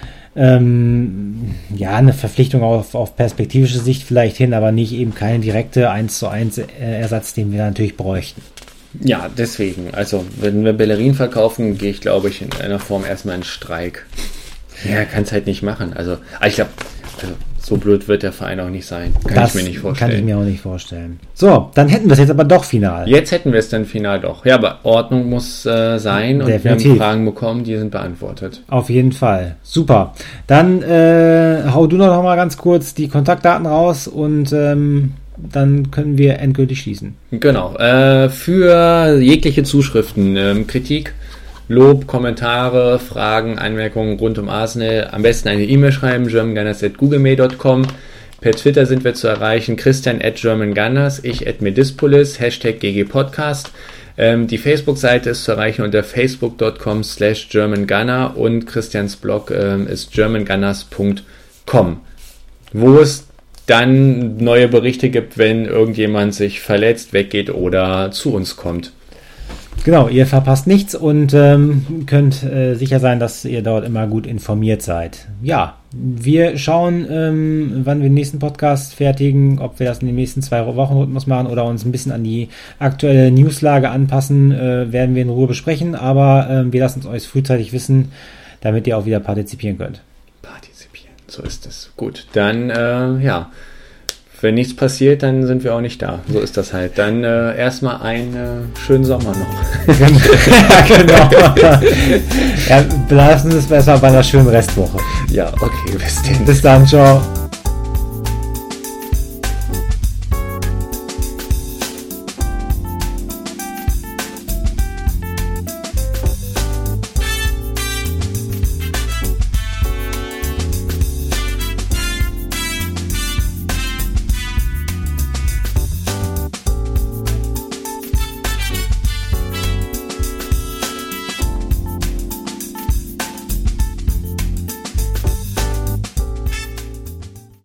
Ähm, ja, eine Verpflichtung auf, auf perspektivische Sicht vielleicht hin, aber nicht eben keine direkte eins zu eins Ersatz, den wir natürlich bräuchten. Ja, deswegen. Also, wenn wir Bellerin verkaufen, gehe ich, glaube ich, in einer Form erstmal in Streik. Ja, kann es halt nicht machen. Also, ich glaube, also, so blöd wird der Verein auch nicht sein. Kann das ich mir nicht vorstellen. Kann ich mir auch nicht vorstellen. So, dann hätten wir es jetzt aber doch final. Jetzt hätten wir es dann final doch. Ja, aber Ordnung muss äh, sein und Definitiv. wir haben Fragen bekommen, die sind beantwortet. Auf jeden Fall. Super. Dann äh, hau du noch mal ganz kurz die Kontaktdaten raus und ähm, dann können wir endgültig schließen. Genau. Äh, für jegliche Zuschriften, ähm, Kritik, Lob, Kommentare, Fragen, Anmerkungen rund um Arsenal, am besten eine E-Mail schreiben, germangunners at googlemail dot com. Per Twitter sind wir zu erreichen, Christian at germangunners, ich at medispolis, Hashtag G G Podcast. Ähm, die Facebook-Seite ist zu erreichen unter facebook dot com slash germangunner und Christians Blog ähm, ist germangunners punkt com, wo es dann neue Berichte gibt, wenn irgendjemand sich verletzt, weggeht oder zu uns kommt. Genau, ihr verpasst nichts und ähm, könnt äh, sicher sein, dass ihr dort immer gut informiert seid. Ja, wir schauen, ähm, wann wir den nächsten Podcast fertigen, ob wir das in den nächsten zwei Wochen Rhythmus machen oder uns ein bisschen an die aktuelle Newslage anpassen, äh, werden wir in Ruhe besprechen, aber äh, wir lassen es euch frühzeitig wissen, damit ihr auch wieder partizipieren könnt. Partizipieren, so ist es. Gut, dann, äh, ja, wenn nichts passiert, dann sind wir auch nicht da. So ist das halt. Dann äh, erstmal einen äh, schönen Sommer noch. Ja, genau. Ja, belassen es besser bei einer schönen Restwoche. Ja, okay, bis dann. Bis dann, ciao.